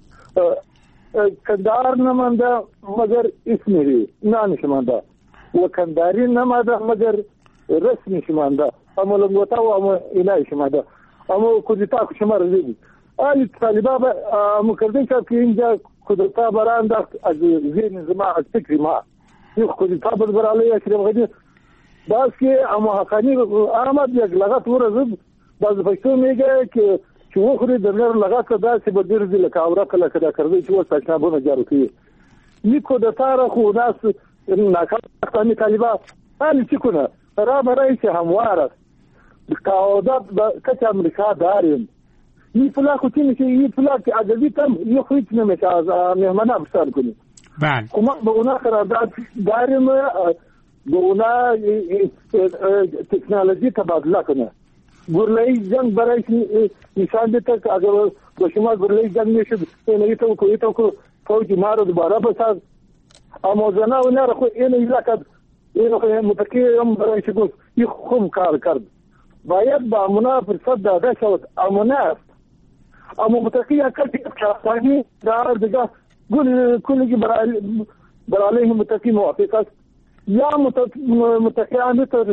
کندهار نمانده مگر اسمی نام شمانده و کندهاری نمانده مگر رسمی شمانده، اما لنگوتا و اما الهی شمانده، اما کودتا شما رزیدی آلی طالبا اما کردن شد که اینجا کودتا براندخت از ذهن زما، از فکر ما این کودتا برای اشرف غنی باز که اما حقانی آمد یک لغت ورزد باز پشتو میگه که چې وخوري د نر لغت داسې به ګرځي لکه اورکه لکه دا کردی چې اوس تشنابونه جارو کوي نیکو د تاره خو ناس ناکامي طالبا حالی چې کنه را برای چې همواره قاعدت کچ امریکا داریم این پلا خو چې میشه این پلا که عددی تم یه خویت نمیشه از مهمانه بستان کنی
بله
کما به اونا قرارداد داریم به اونا تکنولوژی تبادله کنه. گرلای جنگ برای نشان دیتا که اگر با شما گرلای جنگ میشد اینایی تو کوی تو کو فوجی ما رو دوباره بساز اما زنا و نار خو این ایلاکت این خو متکی هم برای شگوز این خوب کار کرد باید با امنا فرصت داده شد امنا است اما متکی اکل که دار دیگه گل کلی برای برای متکی موافق است یا متکی آمیتر.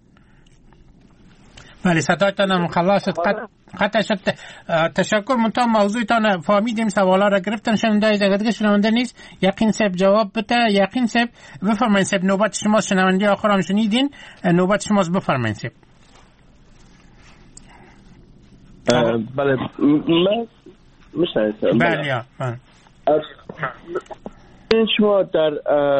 بله صدایتان هم خلاص قطع شد. تشکر. منتها موضوعتان فهمیدیم، سوالا را گرفتن. شنونده دیگه دیگه شنونده نیست. یقین صاحب جواب بده. یقین صاحب بفرمایید. صاحب نوبت شما، شنونده آخر هم شنیدین، نوبت شماست، بفرمایید صاحب.
بله من میشنم.
بله
شما در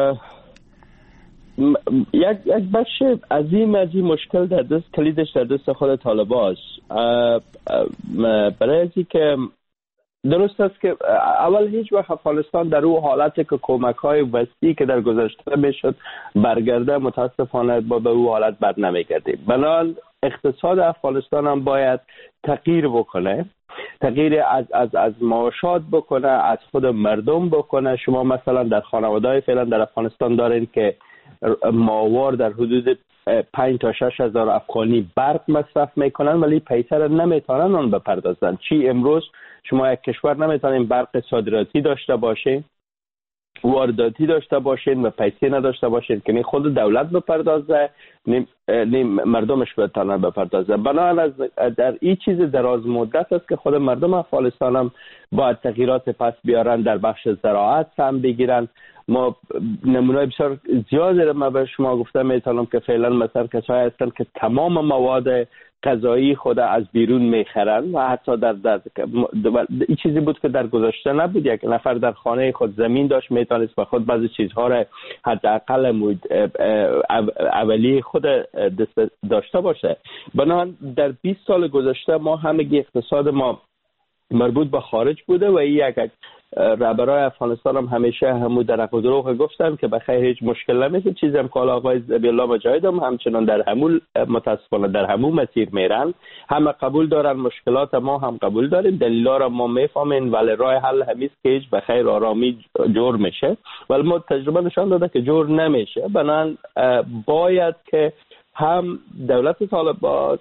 یک یک بخش عظیم از این مشکل در دست کلیدش در دست خود طالبان است. برای اینکه که درست است که اول هیچ وقت افغانستان در اون حالتی که کمک‌های وسیعی که در گذشته میشد برگرده متاسفانه با به اون حالت بر نمیگرده. بنابراین اقتصاد افغانستان هم باید تغییر بکنه، تغییر از از از معاشات بکنه، از خود مردم بکنه. شما مثلا در خانواده‌های فعلا در افغانستان دارین که ماهوار در حدود پنج تا شش هزار افغانی برق مصرف میکنن ولی پیسر نمیتونن اون بپردازن. چی امروز شما یک کشور نمیتونین برق صادراتی داشته باشه؟ وارداتی داشته باشین و پیسه نداشته باشین که نه خود دولت بپردازه نه مردمش بتونه بپردازه. بنابراین در این چیز دراز مدت است که خود مردم افغانستان هم باید تغییرات پس بیارن، در بخش زراعت هم بگیرن. ما نمونه بسیار زیادی رو ما به شما گفتم میتونم که فعلا مثلا کسایی هستن که تمام مواد غذایی خود از بیرون میخرن و حتی در, در این چیزی بود که در گذشته نبود. یک نفر در خانه خود زمین داشت میتونست به خود بعضی چیزها را حداقل اولیه خود داشته باشه. بنابراین در بیست سال گذشته ما همگی اقتصاد ما مربوط به خارج بوده و این یک رهبرای افغانستان هم همیشه همو در حق و دروغ گفتن که بخیر هیچ مشکل نمیشه. چیزی هم که آقای ذبیح‌الله مجاهد هم همچنان در همو متاسفانه در همو مسیر میرن، همه قبول دارن، مشکلات ما هم قبول داریم، دلیلا را ما میفهمیم، ولی راه حل همیست که هیچ بخیر آرامی جور میشه، ولی ما تجربه نشان داده که جور نمیشه. بنابراین باید که هم دولت طالبا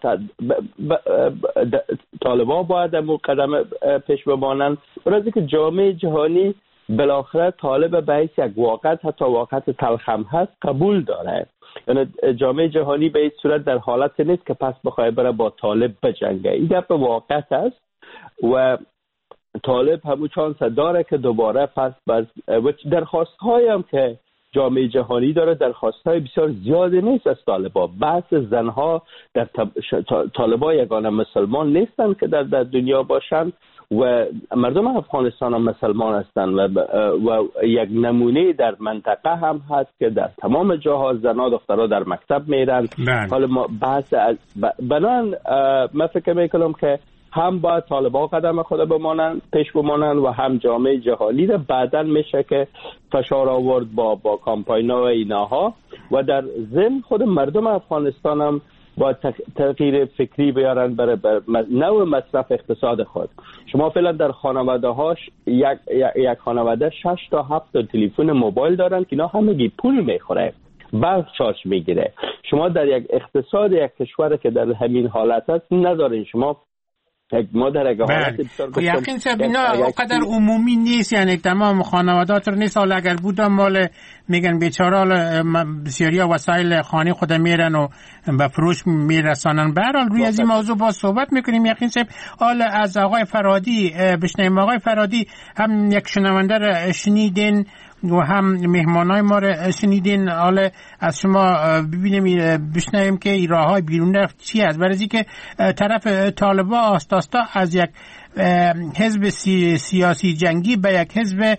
طالبا باید امو قدم پیش بمانند، برای که جامعه جهانی بالاخره طالب به حیث یک واقعیت، حتی واقعیت تلخ هم هست، قبول داره. یعنی جامعه جهانی به این صورت در حالت نیست که پس بخواه بره با طالب بجنگه. این گپ واقعیت است و طالب همون چانس داره که دوباره پس باز درخواست هایم که جامعه جهانی داره، درخواست‌های بسیار زیادی نیست از طالبا. بحث زنها در طالبا یگانه مسلمان نیستن که در, در دنیا باشن و مردم افغانستان هم مسلمان هستند و, و یک نمونه در منطقه هم هست که در تمام جاها زنها دخترها در مکتب میرن. حالا ما بحث از بنان من فکر میکنم که هم باید طالبان قدم خود بمانند پیش بمانند و هم جامعه جهانی را بعداً میشه که فشار آورد با با کامپاینا و ایناها و در ضمن خود مردم افغانستان هم با تغییر فکری بیارن برای بر نوع مصرف اقتصاد خود. شما فعلا در خانواده هاش یک یک خانواده شش تا هفت تا تلفن موبایل دارن که اینا همگی پول میخوره، برق چارج میگیره. شما در یک اقتصاد یک کشور که در همین حالت است ندارین. شما ما در اگه حالت بسیار
یقین سب اینا اقدر عمومی نیست، یعنی تمام خانوادات رو نیست. حالا اگر بودم مال میگن بیچاره بسیاری وسایل خانه خود میرن و به فروش میرسانن. به هر حال روی از این موضوع با صحبت میکنیم. یقین سب حالا از آقای فرادی بشنویم. آقای فرادی هم یک شنونده رو شنیدین و هم مهمانای ما رو شنیدین. حالا از شما ببینیم بشنویم که این راههای بیرون رفت چی است، برای اینکه طرف طالبا آستاستا از یک حزب سی سیاسی جنگی به یک حزب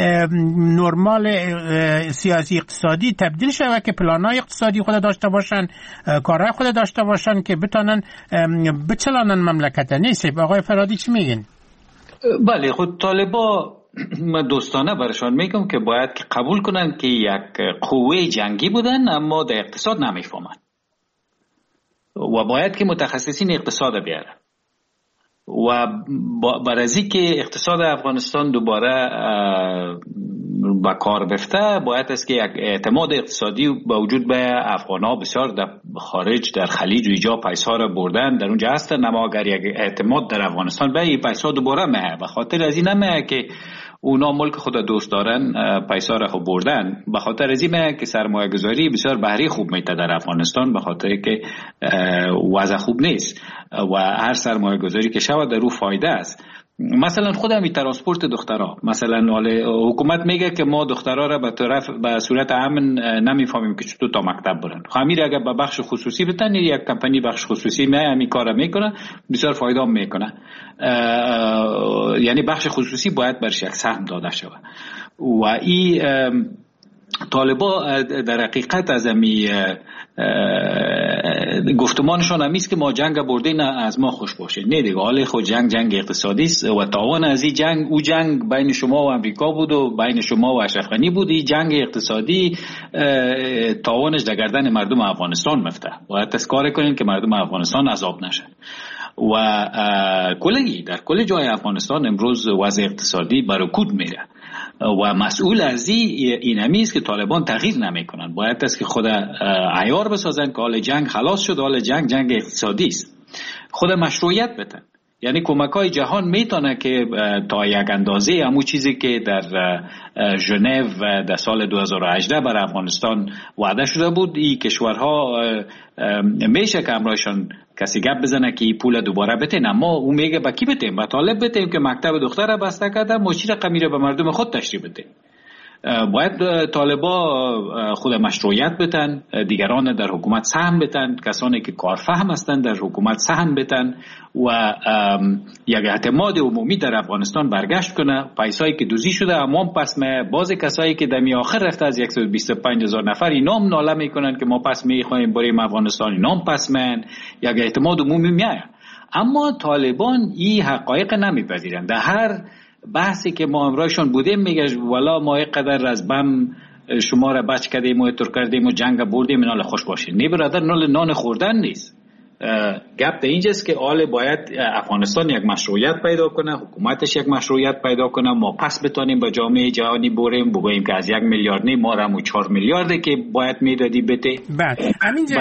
نرمال سیاسی اقتصادی تبدیل شود که پلانای اقتصادی خود داشته باشن، کارهای خود داشته باشن که بتانن بچلانن مملکت. نیست آقای فرادی چی میگین؟
بله، خود طالبا من دوستانه برشان میگم که باید که قبول کنن که یک قوه جنگی بودن اما در اقتصاد نمیفهمن و باید که متخصصین اقتصاد بیارن و برای که اقتصاد افغانستان دوباره با کار بفته باید است که یک اعتماد اقتصادی با وجود به افغان‌ها بسیار در خارج در خلیج و ایجا پیسا را بردن در اونجا هستن، اما اگر یک اعتماد در افغانستان به این پیسا دوباره مه به خاطر از این نمه که اونا ملک خود دوست دارن پیسا را خوب بردن، به خاطر از این که سرمایه گذاری بسیار بهره خوب میته در افغانستان، به خاطر که وضع خوب نیست و هر سرمایه گذاری که شود در رو فایده است. مثلا خود همین ترانسپورت دخترها، مثلا حکومت میگه که ما دخترها را به طرف به صورت امن نمیفهمیم که چطور تا مکتب برن. خمیر اگر به بخش خصوصی بتن، یک کمپانی بخش خصوصی می همین کارا میکنه، بسیار فایده هم میکنه. یعنی بخش خصوصی باید برش یک سهم داده شود و این طالبا در حقیقت از امی گفتمانشان همیست که ما جنگ برده نه از ما خوش باشه. نه دیگه، حال خود جنگ جنگ اقتصادی است و تاوان از این جنگ او جنگ بین شما و امریکا بود و بین شما و اشرف غنی بود. این جنگ اقتصادی تاوانش در گردن مردم افغانستان مفته. باید تذکر کنیم که مردم افغانستان عذاب نشن و کلی در کل جای افغانستان امروز وضع اقتصادی برکوت میره و مسئول از این همی است که طالبان تغییر نمی کنن. باید است که خود عیار بسازن که حال جنگ خلاص شد، حال جنگ جنگ اقتصادی است، خود مشروعیت بتن. یعنی کمک های جهان میتونه که تا یک اندازه همون چیزی که در ژنو در سال دو هزار و هجده بر افغانستان وعده شده بود، این کشورها میشه که امرایشان کسی گپ بزنه که این پول دوباره بتین، اما او میگه با کی بتیم؟ با طالب بتیم که مکتب دختر بسته کرده، مچی رقمی رو به مردم خود تشریح بتیم. باید طالبا خود مشروعیت بتن، دیگران در حکومت سهم بتن، کسانی که کارفهم هستند در حکومت سهم بتن و یک اعتماد عمومی در افغانستان برگشت کنه. پیسایی که دوزی شده امام پس می باز کسایی که دمی آخر رفته از صد و بیست و پنج هزار نفر اینام ناله میکنن که ما پس میخوایم بریم افغانستان، اینام پس من یک اعتماد عمومی میایه. اما طالبان این حقایق نمیپذیرند. در هر بحثی که ما امرایشان بودیم میگه والا ما یک قدر از بم شما را بچ کردیم و تر کردیم و جنگ بردیم، نال خوش باشین. نه برادر، نال نان خوردن نیست. گپ به اینجاست که آل باید افغانستان یک مشروعیت پیدا کنه، حکومتش یک مشروعیت پیدا کنه، ما پس بتانیم به جامعه جهانی بریم بگوییم که از یک میلیارد نه ما رمو چهار میلیارده که باید میدادی بده.
بله همینجا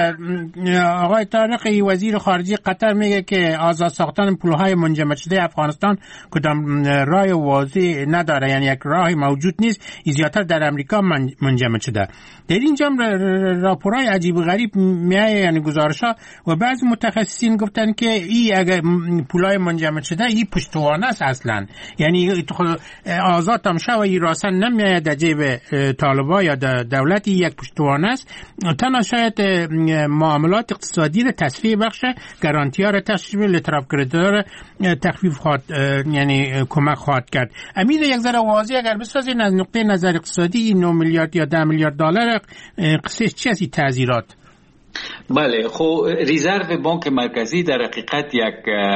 آقای طارقی وزیر خارجه قطر میگه که آزاد ساختن پولهای منجمد شده افغانستان کدام راه واضح نداره، یعنی یک راه موجود نیست، زیادتر در امریکا منجمد شده. در اینجا راپورهای عجیب و غریب میایه، یعنی گزارش‌ها و بعضی متخصصین گفتن که این اگه پولای منجمد شده این پشتوانه است اصلا، یعنی آزاد هم شوه این راسن نمیاید در جیب طالبا یا دولتی، یک پشتوانه است. تنها شاید معاملات اقتصادی را تصفیه بخشه، گارانتی ها را تشریف لطرف گردار تخفیف خواهد، یعنی کمک خواهد کرد. امید یک ذره واضح اگر بسازین از نقطه نظر اقتصادی این نه میلیارد یا ده میلیارد دلار قصهش چی است؟ تغییرات؟
بله، خب ریزرو بانک مرکزی در حقیقت یک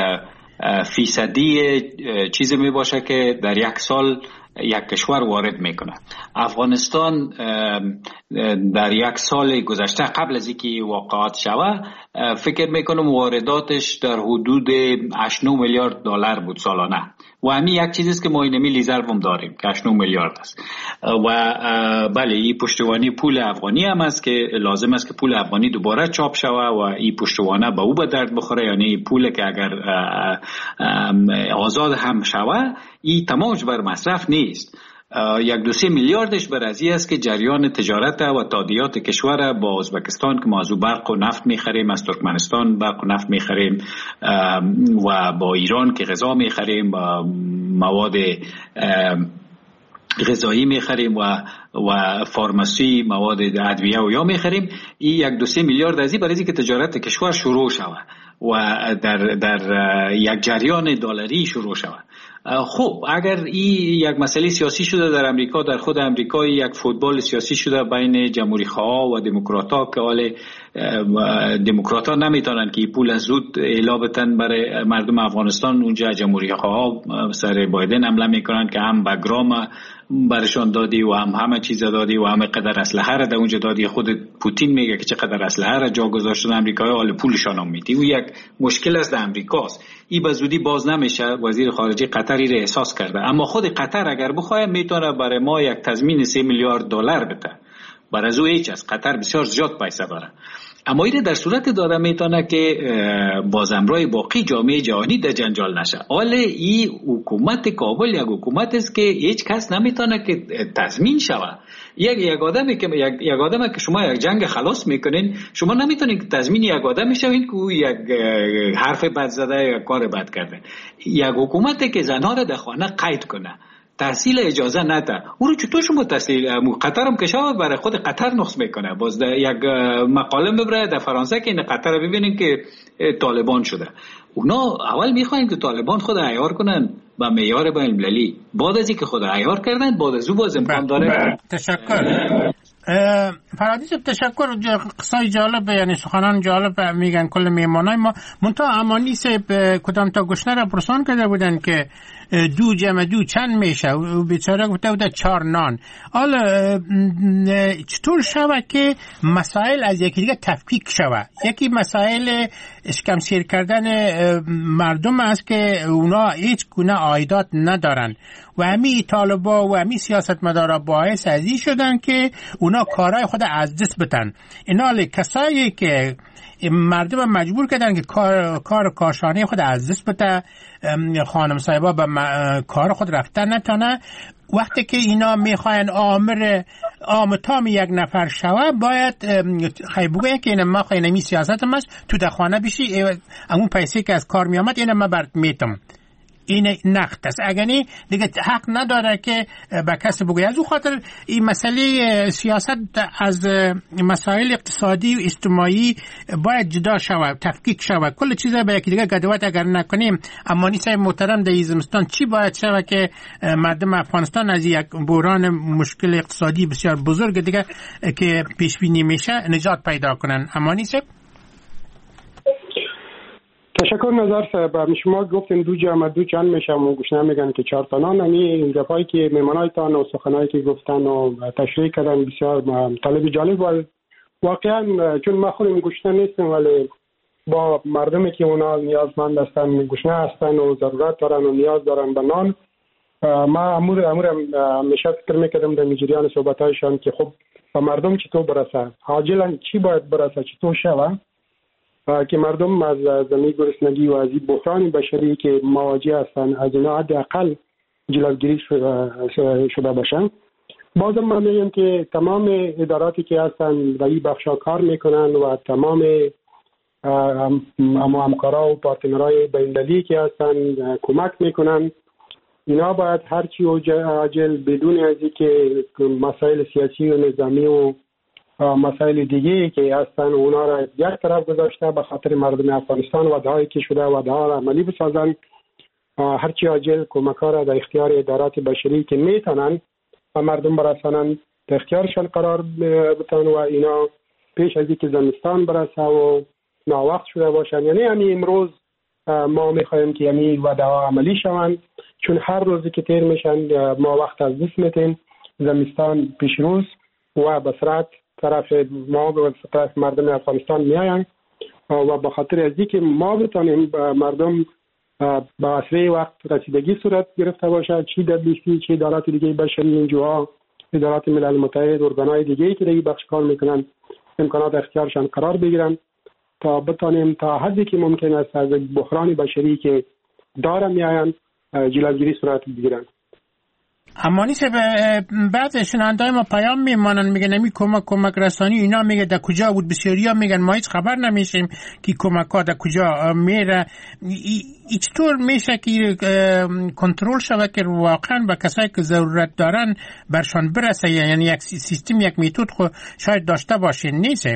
فیصدی چیزی می باشه که در یک سال یک کشور وارد میکنه. افغانستان در یک سال گذشته قبل از اینکه واقعات شوه فکر میکنم وارداتش در حدود هشت نه میلیارد دلار بود سالانه و همین یک چیزی است که ما اینمی ریزرو هم داریم که هشت نه میلیارد است و بله این پشتوانی پول افغانی هم است که لازم است که پول افغانی دوباره چاپ شوه و این پشتوانه به او به درد بخوره، یعنی پول که اگر آزاد هم شوه این تمامش بر مصرف نیست. یک دو سه میلیاردش بر ازی است که جریان تجارت و تادیات کشور با ازبکستان که ما از برق و نفت میخریم، از ترکمنستان برق و نفت میخریم و با ایران که غذا میخریم و مواد غذایی میخریم و و فارماسی مواد ادویه و یا میخریم. این یک دو سه میلیارد ازی برای اینکه تجارت کشور شروع شود و در در یک جریان دلاری شروع شود. خب اگر این یک مسئله سیاسی شده در امریکا، در خود امریکا یک فوتبال سیاسی شده بین جمهوری خواه و دموکرات ها که حال دموکرات ها نمیتونن که پول زود اعلا بتن برای مردم افغانستان، اونجا جمهوری خواه سر بایدن حمله میکنن که هم بگرام برشان دادی و هم همه چیز دادی و همه قدر اسلحه را در اونجا دادی. خود پوتین میگه که چقدر اسلحه را جا گذاشتن امریکایی، حال پولشان هم میدی. و یک مشکل است در امریکاست، این به زودی باز نمیشه. وزیر خارجه قطری را احساس کرده، اما خود قطر اگر بخواد میتونه برای ما یک تضمین سه میلیارد دلار بده. برای از او هیچ است، قطر بسیار زیاد پیسه داره، اما این در صورت داره میتونه که بازمرای باقی جامعه جهانی در جنجال نشه. حالا این حکومت کابل یک حکومت است که هیچ کس نمیتونه که تضمین شود. یک یک آدمی که یک یک آدمی که شما یک جنگ خلاص میکنین، شما نمیتونین که تضمین یک آدم شوین که یک حرف بد زده یا کار بد کرده. یک حکومتی که زنها را در خانه قید کنه، تحصیل اجازه نده، او رو چطور شما تحصیل؟ قطر هم که شما برای خود قطر نقص میکنه. باز یک مقاله ببره در فرانسه که این قطر رو ببینین که طالبان شده. اونا اول میخواین که طالبان خود عیار کنن با معیار بین المللی، بعد از اینکه خود عیار کردن بعد از او باز امکان داره.
تشکر فرادی صاحب، تشکر. قصای جالب، یعنی سخنان جالب میگن کل میمانای ما. منتها امانی صاحب کدام تا گشنه را پرسان کرده بودن که دو جمع دو چند میشه و بیچاره گفته بوده چهار نان. حالا چطور شوه که مسائل از یکی دیگه تفکیک شوه؟ یکی مسائل اشکمسیر کردن مردم است که اونا هیچ گونه عایدات ندارن و همی طالبا و همی سیاستمدارا باعث ازی شدن که اونا اونا کارهای خود از دست بتن. اینا کسایی که مردم مجبور کردن که کار کار کاشانه خود از دست بده، خانم صاحبا به کار خود رفتن نتونه. وقتی که اینا میخواین آمر آمتام یک نفر شوه، باید خیلی بگوید که اینا ما خواهی نمی سیاست مست تو در خانه بشی، اون پیسه که از کار میامد اینا ما برد میتم. این نقد است. اگر نه دیگه حق نداره که به کسی بگوید. از اون خاطر این مسئله سیاست از مسائل اقتصادی و اجتماعی باید جدا شود، تفکیک شود. کل چیزا به یکی دیگه گدوات اگر نکنیم. امانی صاحب محترم در زمستان چی باید شود که مردم افغانستان از یک بحران مشکل اقتصادی بسیار بزرگ دیگه که پیش بینی میشه نجات پیدا کنن؟ امانی صاحب.
تشکر نظر صاحب. شما گفتین دو جمع دو چند میشه و گوش نمیگن که چهار تا نان. یعنی این گپایی که میمانایتان و سخنایی که گفتن و تشریح کردن بسیار طالب جالب و واقعا چون ما خودم گوشنه نیستم ولی با مردمی که اونا نیازمند هستن گوشنه هستن و ضرورت دارن و نیاز دارن به نان، ما امور امور همیشه فکر میکردم در جریان صحبتایشان که خب به مردم چطور برسه، عاجلا چی باید برسه، چطور شوه که مردم از زمین گرسنگی و از این بحران بشری که مواجه هستند از اینا حداقل جلوگیری شده باشن. بازم من میگم که تمام اداراتی که هستن در این بخشا کار میکنن و تمام همکارا و پارتنرهای بین‌المللی که هستن کمک میکنن، اینا باید هرچی عاجل بدون از اینکه مسائل سیاسی و نظامی و مسائل دیگه که هستن اونا را یک طرف گذاشته به خاطر مردم افغانستان و دهایی که شده و دها را عملی بسازن، هرچی عاجل کمک‌ها را در اختیار ادارات بشری که میتونن و مردم برسانن در اختیارشان قرار بتن و اینا پیش از اینکه زمستان برسه و ناوقت شده باشن. یعنی همین امروز ما میخوایم که یعنی وعده ها عملی شوند، چون هر روزی که تیر میشن ما وقت از دست میتیم، زمستان پیش روز و به سرعت طرف ما و طرف مردم افغانستان میاین و به خاطر از اینکه ما بتونیم مردم به اسرع وقت رسیدگی صورت گرفته باشه، چی دبلیو سی چی ادارات دیگه بشری، انجوها، ادارات ملل متحد، ارگانهای دیگه که دیگه بخش کار میکنن امکانات اختیارشان قرار بگیرن تا بتونیم تا حدی که ممکن است از بحران بشری که دارن میاین جلوگیری صورت بگیرن.
اما نیست بعد شنونده‌های ما پیام میمانن میگن نمی کمک کمک رسانی اینا میگه در کجا بود، بسیاریا میگن ما هیچ خبر نمیشیم که کمک ها در کجا میره. ای چطور میشه که کنترل شود که واقعا به کسایی که ضرورت دارن برشان برسه؟ یعنی یک سیستم یک میتود خود شاید داشته باشه نیست؟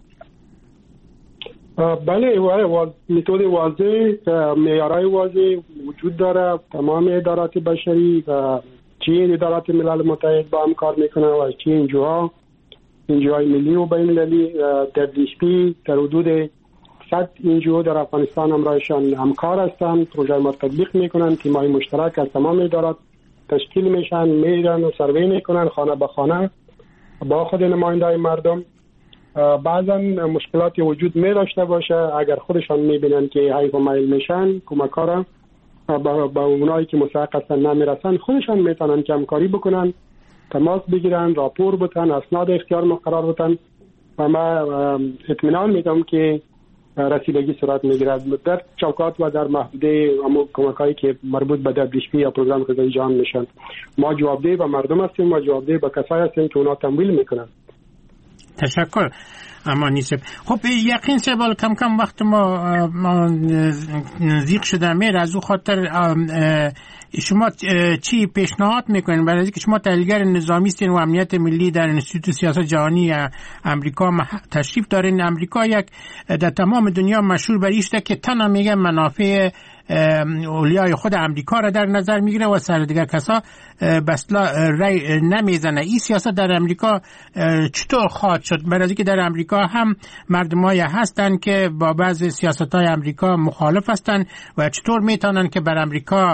بله میتود واضح، معیارهای واضح وجود داره. تمام ادارات بشری چی ادارات ملل متحد با هم کار میکنه و چی انجوها انجوهای ملی و بین المللی دبلیو اچ پی در حدود صد انجو در افغانستان همراهشان همکار هستن، پروژه ما تطبیق میکنن، تیمای مشترک از تمام ادارات تشکیل میشن، میرن و سروی میکنن خانه به خانه با خود نمایندای مردم. بعضا مشکلاتی وجود می داشته باشه، اگر خودشان میبینن که حیف و میل میشن کمکارا با, با اونایی که مستحق هستن نمیرسن، خودشان میتونن که همکاری بکنن، تماس بگیرن، راپور بتن، اسناد اختیار مقرر بتن و ما اطمینان میدم که رسیدگی صورت میگیرد در چوکات و در محدوده امور کمکایی که مربوط به دبلیو اچ پی یا پروگرام غذایی جهان میشن. ما جوابدهی به مردم هستیم، ما جوابدهی به کسایی هستیم که اونا تمویل میکنن.
تشکر. اما نیست. خب یقین سبال کم کم وقت ما, ما زیق شده میره، از او خاطر شما چی پیشنهاد میکنین؟ برای اینکه شما تحلیلگر نظامی هستین و امنیت ملی در انستیتوت سیاست جهانی امریکا تشریف دارین. امریکا یک در تمام دنیا مشهور بر این است که تنها میگه منافع اولیای خود امریکا را در نظر میگیره و سر دیگر کسا بسلا رای نمیزنه. این سیاست در امریکا چطور خواهد شد؟ برای اینکه در امریکا هم مردمایی هستند که با بعض سیاست‌های امریکا مخالف هستند و چطور میتونن که بر امریکا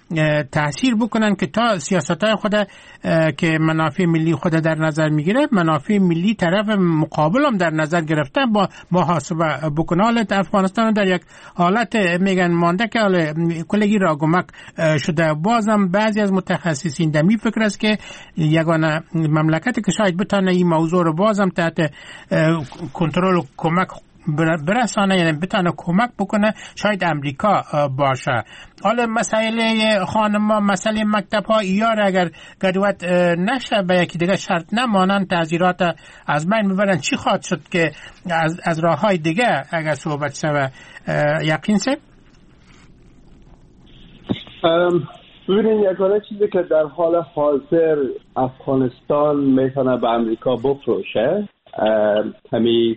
تاثیر بکنن که تا سیاست‌های خود که منافع ملی خود در نظر میگیره منافع ملی طرف مقابل هم در نظر گرفتن با محاسبه بکنه. حالت افغانستان در یک حالت میگن مانده که حال کلگی راگمک شده. بازم بعضی از متخصصین دمی فکر است که یگانه مملکتی که شاید بتونه این موضوع رو بازم تحت کنترل و کمک برسانه یعنی بتونه کمک بکنه شاید امریکا باشه. حالا مسئله خانم مسئله مکتب ها ایار اگر گدوت نشه به یکی دیگه شرط نمانند تعذیرات از بین ببرن چی خواهد شد که از, از راه های دیگه اگر صحبت شده یقین سه؟
ببینید یکانه چیزی که در حال حاضر افغانستان میتونه به امریکا بفروشه همین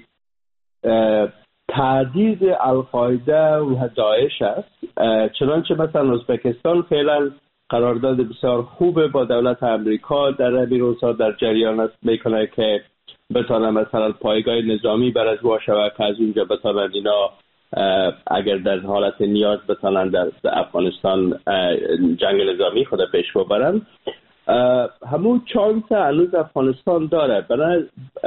تعدید القاعده و داعش است. چنانچه مثلا ازبکستان فعلا قرارداد بسیار خوبه با دولت امریکا در این روزها در جریان است میکنه که بتونه مثلا پایگاه نظامی برای باشه و که از اونجا بتونن اینا اگر در حالت نیاز بتونن در افغانستان جنگ نظامی خود پیش ببرن. همون چانس هنوز افغانستان داره برای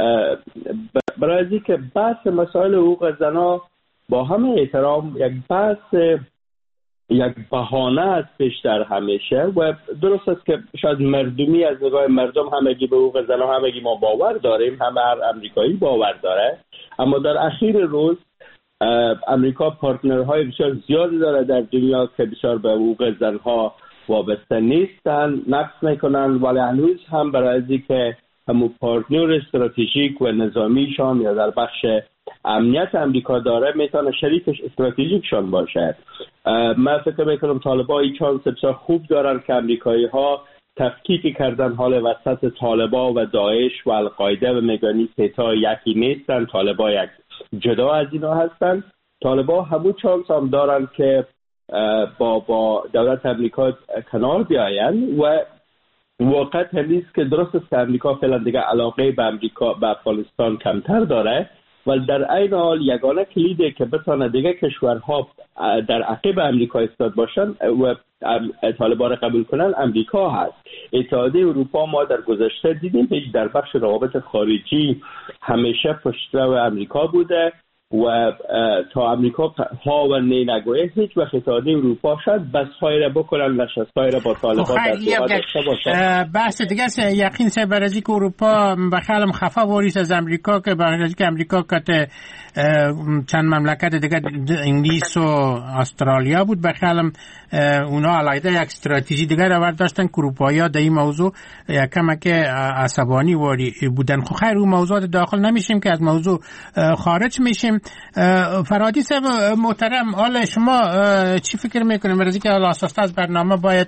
برای اینکه بحث مسائل حقوق زنها با همه احترام یک بحث یک بهانه است بیشتر همیشه و درست است که شاید مردمی از نگاه مردم همگی به حقوق زنها همگی ما باور داریم، همه هر امریکایی باور داره، اما در اخیر روز امریکا پارتنرهای بسیار زیادی داره در دنیا که بسیار به حقوق زنها وابسته نیستن، نقص میکنن، ولی هنوز هم برای ازی که همون پارتنر استراتژیک و نظامیشان یا در بخش امنیت امریکا داره میتونه شریکش استراتژیکشان باشه. من فکر میکنم طالبان این چانس بسیار خوب دارن که امریکایی ها تفکیک کردن حال وسط طالبان و داعش و القاعده و میگانی ستا یکی نیستن، طالبان یک جدا از اینا هستن. طالبان همون چانس هم دارن که با با دولت امریکا کنار بیاین و واقعا همیست که درست است که امریکا فعلا دیگه علاقه به امریکا به افغانستان کمتر داره، ولی در عین حال یگانه کلیده که بتونه دیگه کشورها در عقب امریکا ایستاد باشن و طالبان را قبول کنن امریکا هست. اتحادیه اروپا ما در گذشته دیدیم در بخش روابط خارجی همیشه پشترو امریکا بوده و تا امریکا ها و نی نگوه هیچ وقت اتحادیه اروپا شد بس های را بکنن نشستهای را با طالبان در صحبت داشته باشن.
بحث دیگه یقین سه برازی که اروپا بخیالم خفا واریس از امریکا که برازی که امریکا کت چند مملکت دیگه انگلیس و استرالیا بود بخیالم اونا علیده یک استراتژی دیگه رو برداشتن که اروپایی ها در این موضوع یکم که عصبانی واری بودن. خب خیر اون موضوعات داخل نمیشیم که از موضوع خارج میشیم. فرادی صاحب محترم حالا شما چی فکر میکنیم برای اینکه حالا اساس از برنامه باید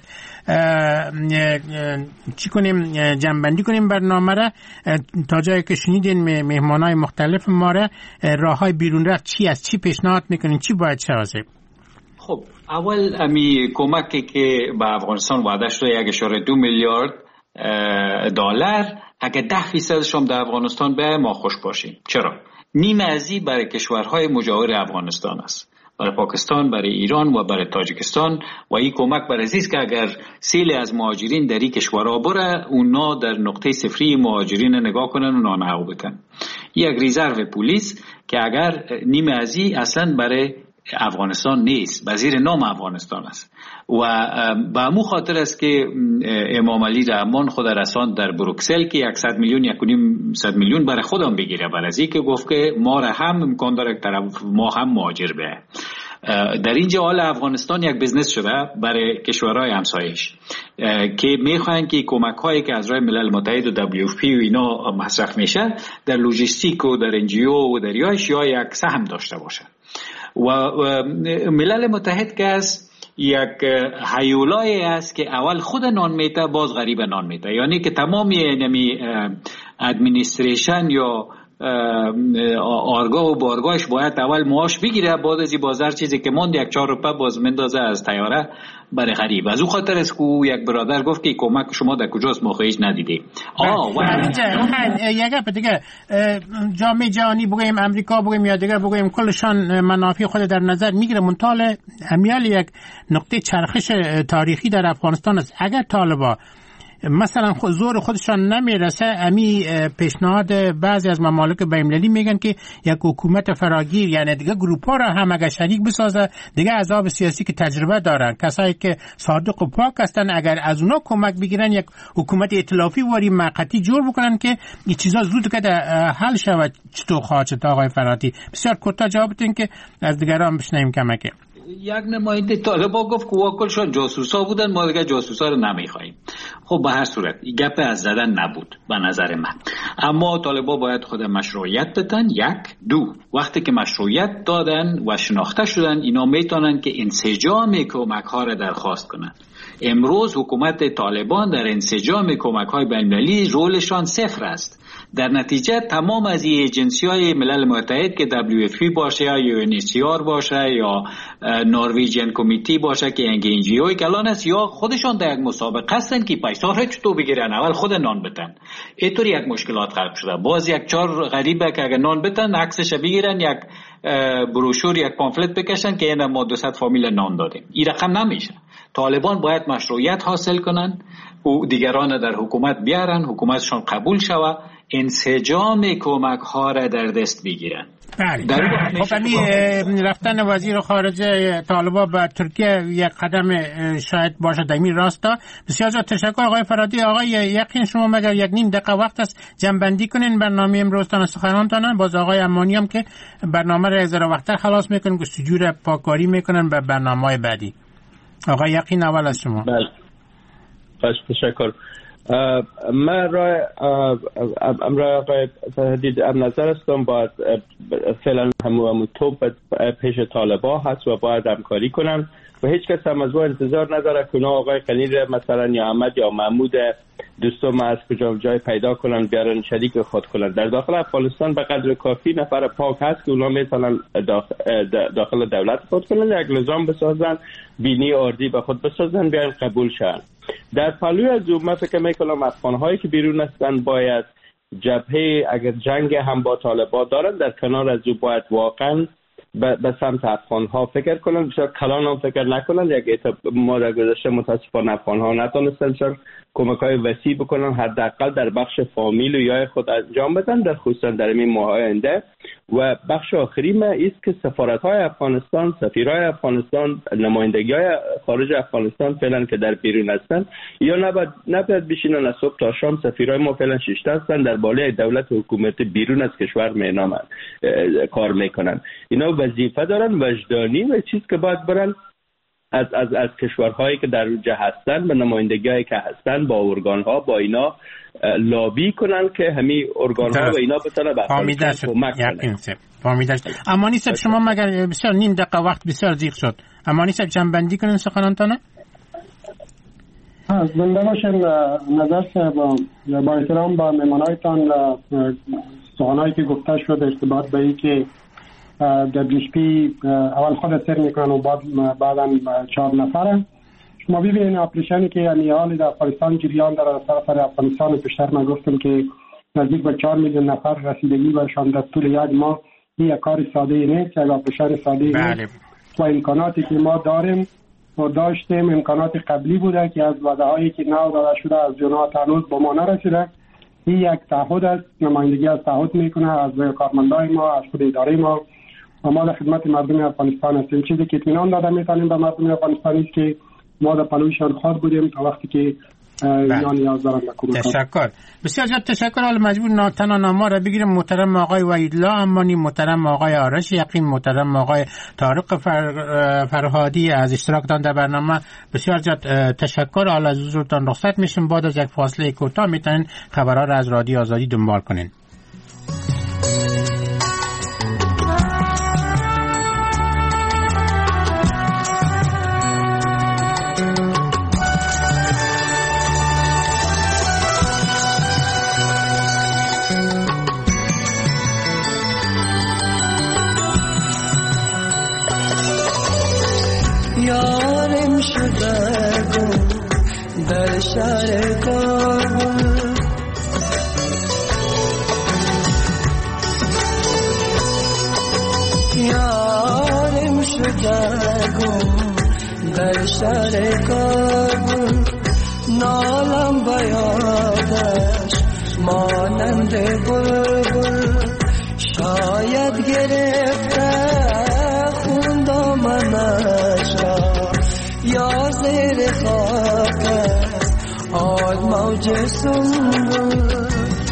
چی کنیم جنبندی کنیم برنامه را تا جایی که شنیدین مهمانای مختلف ما را راههای بیرون رفت چی از چی پیشنهاد میکنین چی باید شود؟
خب اول امی کمکی که به افغانستان وعده شده یک اشاره دو میلیارد دلار اگه ده فیصدش هم در افغانستان به ما خوش باشیم. چرا؟ نیمه ازی برای کشورهای مجاور افغانستان است، برای پاکستان، برای ایران و برای تاجیکستان و این کمک برای ازیست که اگر سیل از مهاجرین در این کشورها بره اونا در نقطه صفری مهاجرین نگاه کنن و نانهو بکن. یک ریزرو پلیس که اگر نیمه ازی اصلا برای افغانستان نیست، وزیر نام افغانستان است و به همون خاطر است که امام علی رحمان خود رساند در بروکسل که صد میلیون یک و نیم صد میلیون برای خودم بگیره، برای از که گفت که ما را هم امکان داره طرف ما هم مهاجر به. در اینجا حال افغانستان یک بزنس شده برای کشورهای همسایش که میخواین که کمک هایی که از راه ملل متحد و دبلیو اف پی و اینا مصرف میشه در لوجستیک و در انجیو و در یایش یا یک سهم داشته باشه. و ملل متحد که است یک هیولای است که اول خود نان میته باز غریب نان میته، یعنی که تمامی نمی ادمنستریشن یا آرگاه و بارگاهش باید اول معاش بگیره، بعد از این بازار چیزی که ماند یک چهار روپه باز مندازه از طیاره برای غریب. از او خاطر است که یک برادر گفت که کمک شما در کجاست ما خواهیش ندیدیم. آه
یک گپ دیگه، جامعه جهانی بگویم امریکا بگویم یا دیگه بگویم کلشان منافع خود در نظر میگیره، منتال امیال یک نقطه چرخش تاریخی در افغانستان است. اگر طالبا مثلا خود زور خودشان نمیرسه، امی پیشنهاد بعضی از ممالک بین‌المللی میگن که یک حکومت فراگیر، یعنی دیگه گروپ ها را هم اگر شریک بسازه، دیگه احزاب سیاسی که تجربه دارن، کسایی که صادق و پاک هستن، اگر از اونا کمک بگیرن یک حکومت ائتلافی واری موقتی جور بکنن که این چیزا زود که حل شود. چطور خواهد آقای فراتی؟ بسیار کوتاه جواب بدین که از دیگران بشنویم کمکه.
یک نماینده طالبا گفت که واکلشان جاسوسا بودن، ما دیگه جاسوسا رو نمیخوایم. خب به هر صورت گپ از زدن نبود به نظر من، اما طالبا باید خود مشروعیت بدن. یک دو وقتی که مشروعیت دادن و شناخته شدن، اینا میتونن که انسجام کمک ها را درخواست کنن. امروز حکومت طالبان در انسجام کمک های بین‌المللی رولشان صفر است. در نتیجه تمام از این ایجنسی های ملل متحد که دبلیو اف پی باشه یا یو ان اچ سی آر باشه یا نرویجین کمیتی باشه که انگ ان جی او کلان است، یا خودشان در یک مسابقه هستن که پیسا را چطور بگیرن، اول خود نان بدن. اینطوری یک مشکلات خلق شده. باز یک چهار غریبه که اگر نان بدن عکسش بگیرن، یک بروشور یک پامفلت بکشن که این ما دوصد فامیل نان دادیم. این رقم نمیشه. طالبان باید مشروعیت حاصل کنن و دیگران در حکومت بیارن، حکومتشان قبول شود، انسجام کمک ها را در دست بگیرن.
بله. خب امی رفتن وزیر خارجه طالبا به ترکیه یک قدم شاید باشه در این راستا. بسیار زیاد تشکر آقای فرادی. آقای یقین شما مگر یک نیم دقیقه وقت است جنبندی کنین برنامه امروزتان سخنانتان. باز آقای امانی هم که برنامه را از وقت خلاص میکنن، گفتگو پاکاری میکنن به برنامه‌های بعدی. آقای یقین اول از شما.
بله. تشکر. من را امرا آقای فهدید ام نظر استم باید فعلا همو همو توپ پیش طالبا هست و باید همکاری کنن و هیچ کس هم از او انتظار نداره که آقای قنیر مثلا یا احمد یا محمود دوستم از کجا جای پیدا کنن بیارن شریک خود کنن. در داخل افغانستان به قدر کافی نفر پاک هست که اونا میتونن داخل دولت خود کنن، یک نظام بسازن، بینی اردی به خود بسازن، بیارن قبول شن. در پلوی از او من فکر میکنم افغان‌هایی که بیرون هستن باید جبهه اگر جنگ هم با طالبان دارن در کنار از او باید واقعا به سمت افغان‌ها فکر کنن، بسیار کلان هم فکر نکنن. یک ما در گذشته متاسفانه افغان‌ها نتونستن بسیار کمک‌های وسیع بکنن، حداقل در بخش فامیل و یا خود انجام بدن، در خصوصا در این ماه آینده. و بخش آخری ما است که سفارت‌های افغانستان، سفیرای افغانستان، نمایندگی‌های خارج افغانستان فعلا که در بیرون هستن یا نباید نباید بشینن از صبح تا شام. سفیرای ما فعلا شش تا هستن در بالای دولت و حکومت بیرون از کشور مینامن کار میکنن. اینا وظیفه دارن وجدانی و چیز که باید برن از از از کشورهایی که در اونجا هستن به نمایندگی‌هایی که هستن با ارگان‌ها با اینا لابی کنن که همین ارگان‌ها و اینا بتونن به افغانستان کمک کنن.
فهمیدش. امانی صاحب شما مگر بسیار نیم دقیقه وقت بسیار زیغ شد. امانی صاحب جنبندی کنین سخنانتونه.
زنده باشین. نظر صاحب با احترام با مهمانایتان سخنایی که گفته شد ارتباط به این که دبلیو اچ پی اول خود سر میکنن و بعد بعداً چهار نفره. شما ببینید اپریشنی که امیال در افغانستان جریان در سراسر افغانستان پیشتر من گفتم که نزدیک به چهار میلیون نفر رسیدگی برشان در طول یک ماه این یک کار ساده نیست، یک اپریشن ساده نیست و امکاناتی که ما داریم و داشتیم امکانات قبلی بوده که از وعده‌هایی که نو داده شده از جناح هنوز به ما نرسیده. این یک تعهد است، نمایندگی از تعهد میکنه از کارمندای ما، از خود اداره ما و ما در خدمت مردم افغانستان هستیم. چیزی که اطمینان داده میتونیم به مردم افغانستان است که ما در پلویشان خود بودیم تا وقتی که اینا نیاز دارن به کمک.
تشکر. بسیار زیاد تشکر. حالا مجبور ناتنا ناما را بگیرم. محترم آقای وحیدالله امانی، محترم آقای آرش یقین، محترم آقای طارق فر... فرهادی از اشتراکتان در برنامه بسیار زیاد تشکر. حالا از حضورتان رخصت میشیم. بعد از یک فاصله کوتاه میتونین خبرها را از رادیو آزادی دنبال کنین.
یارم شده گم در شهر کابل یارم شده گم در شهر کابل نالم بیادش مانند بلبل شاید گرفته خون دامنش را یا زیر خاک آد موج سنبل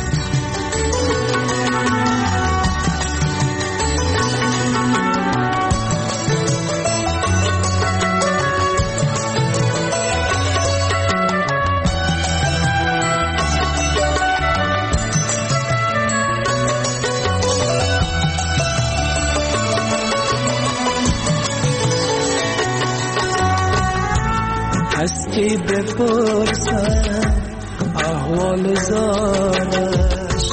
هستی بپرسم احوال زارش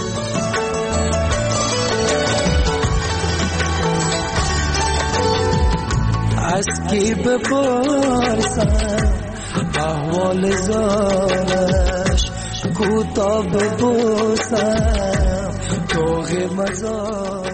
از کی بپرسم احوال زارش کوتا ببوسم توغ مزار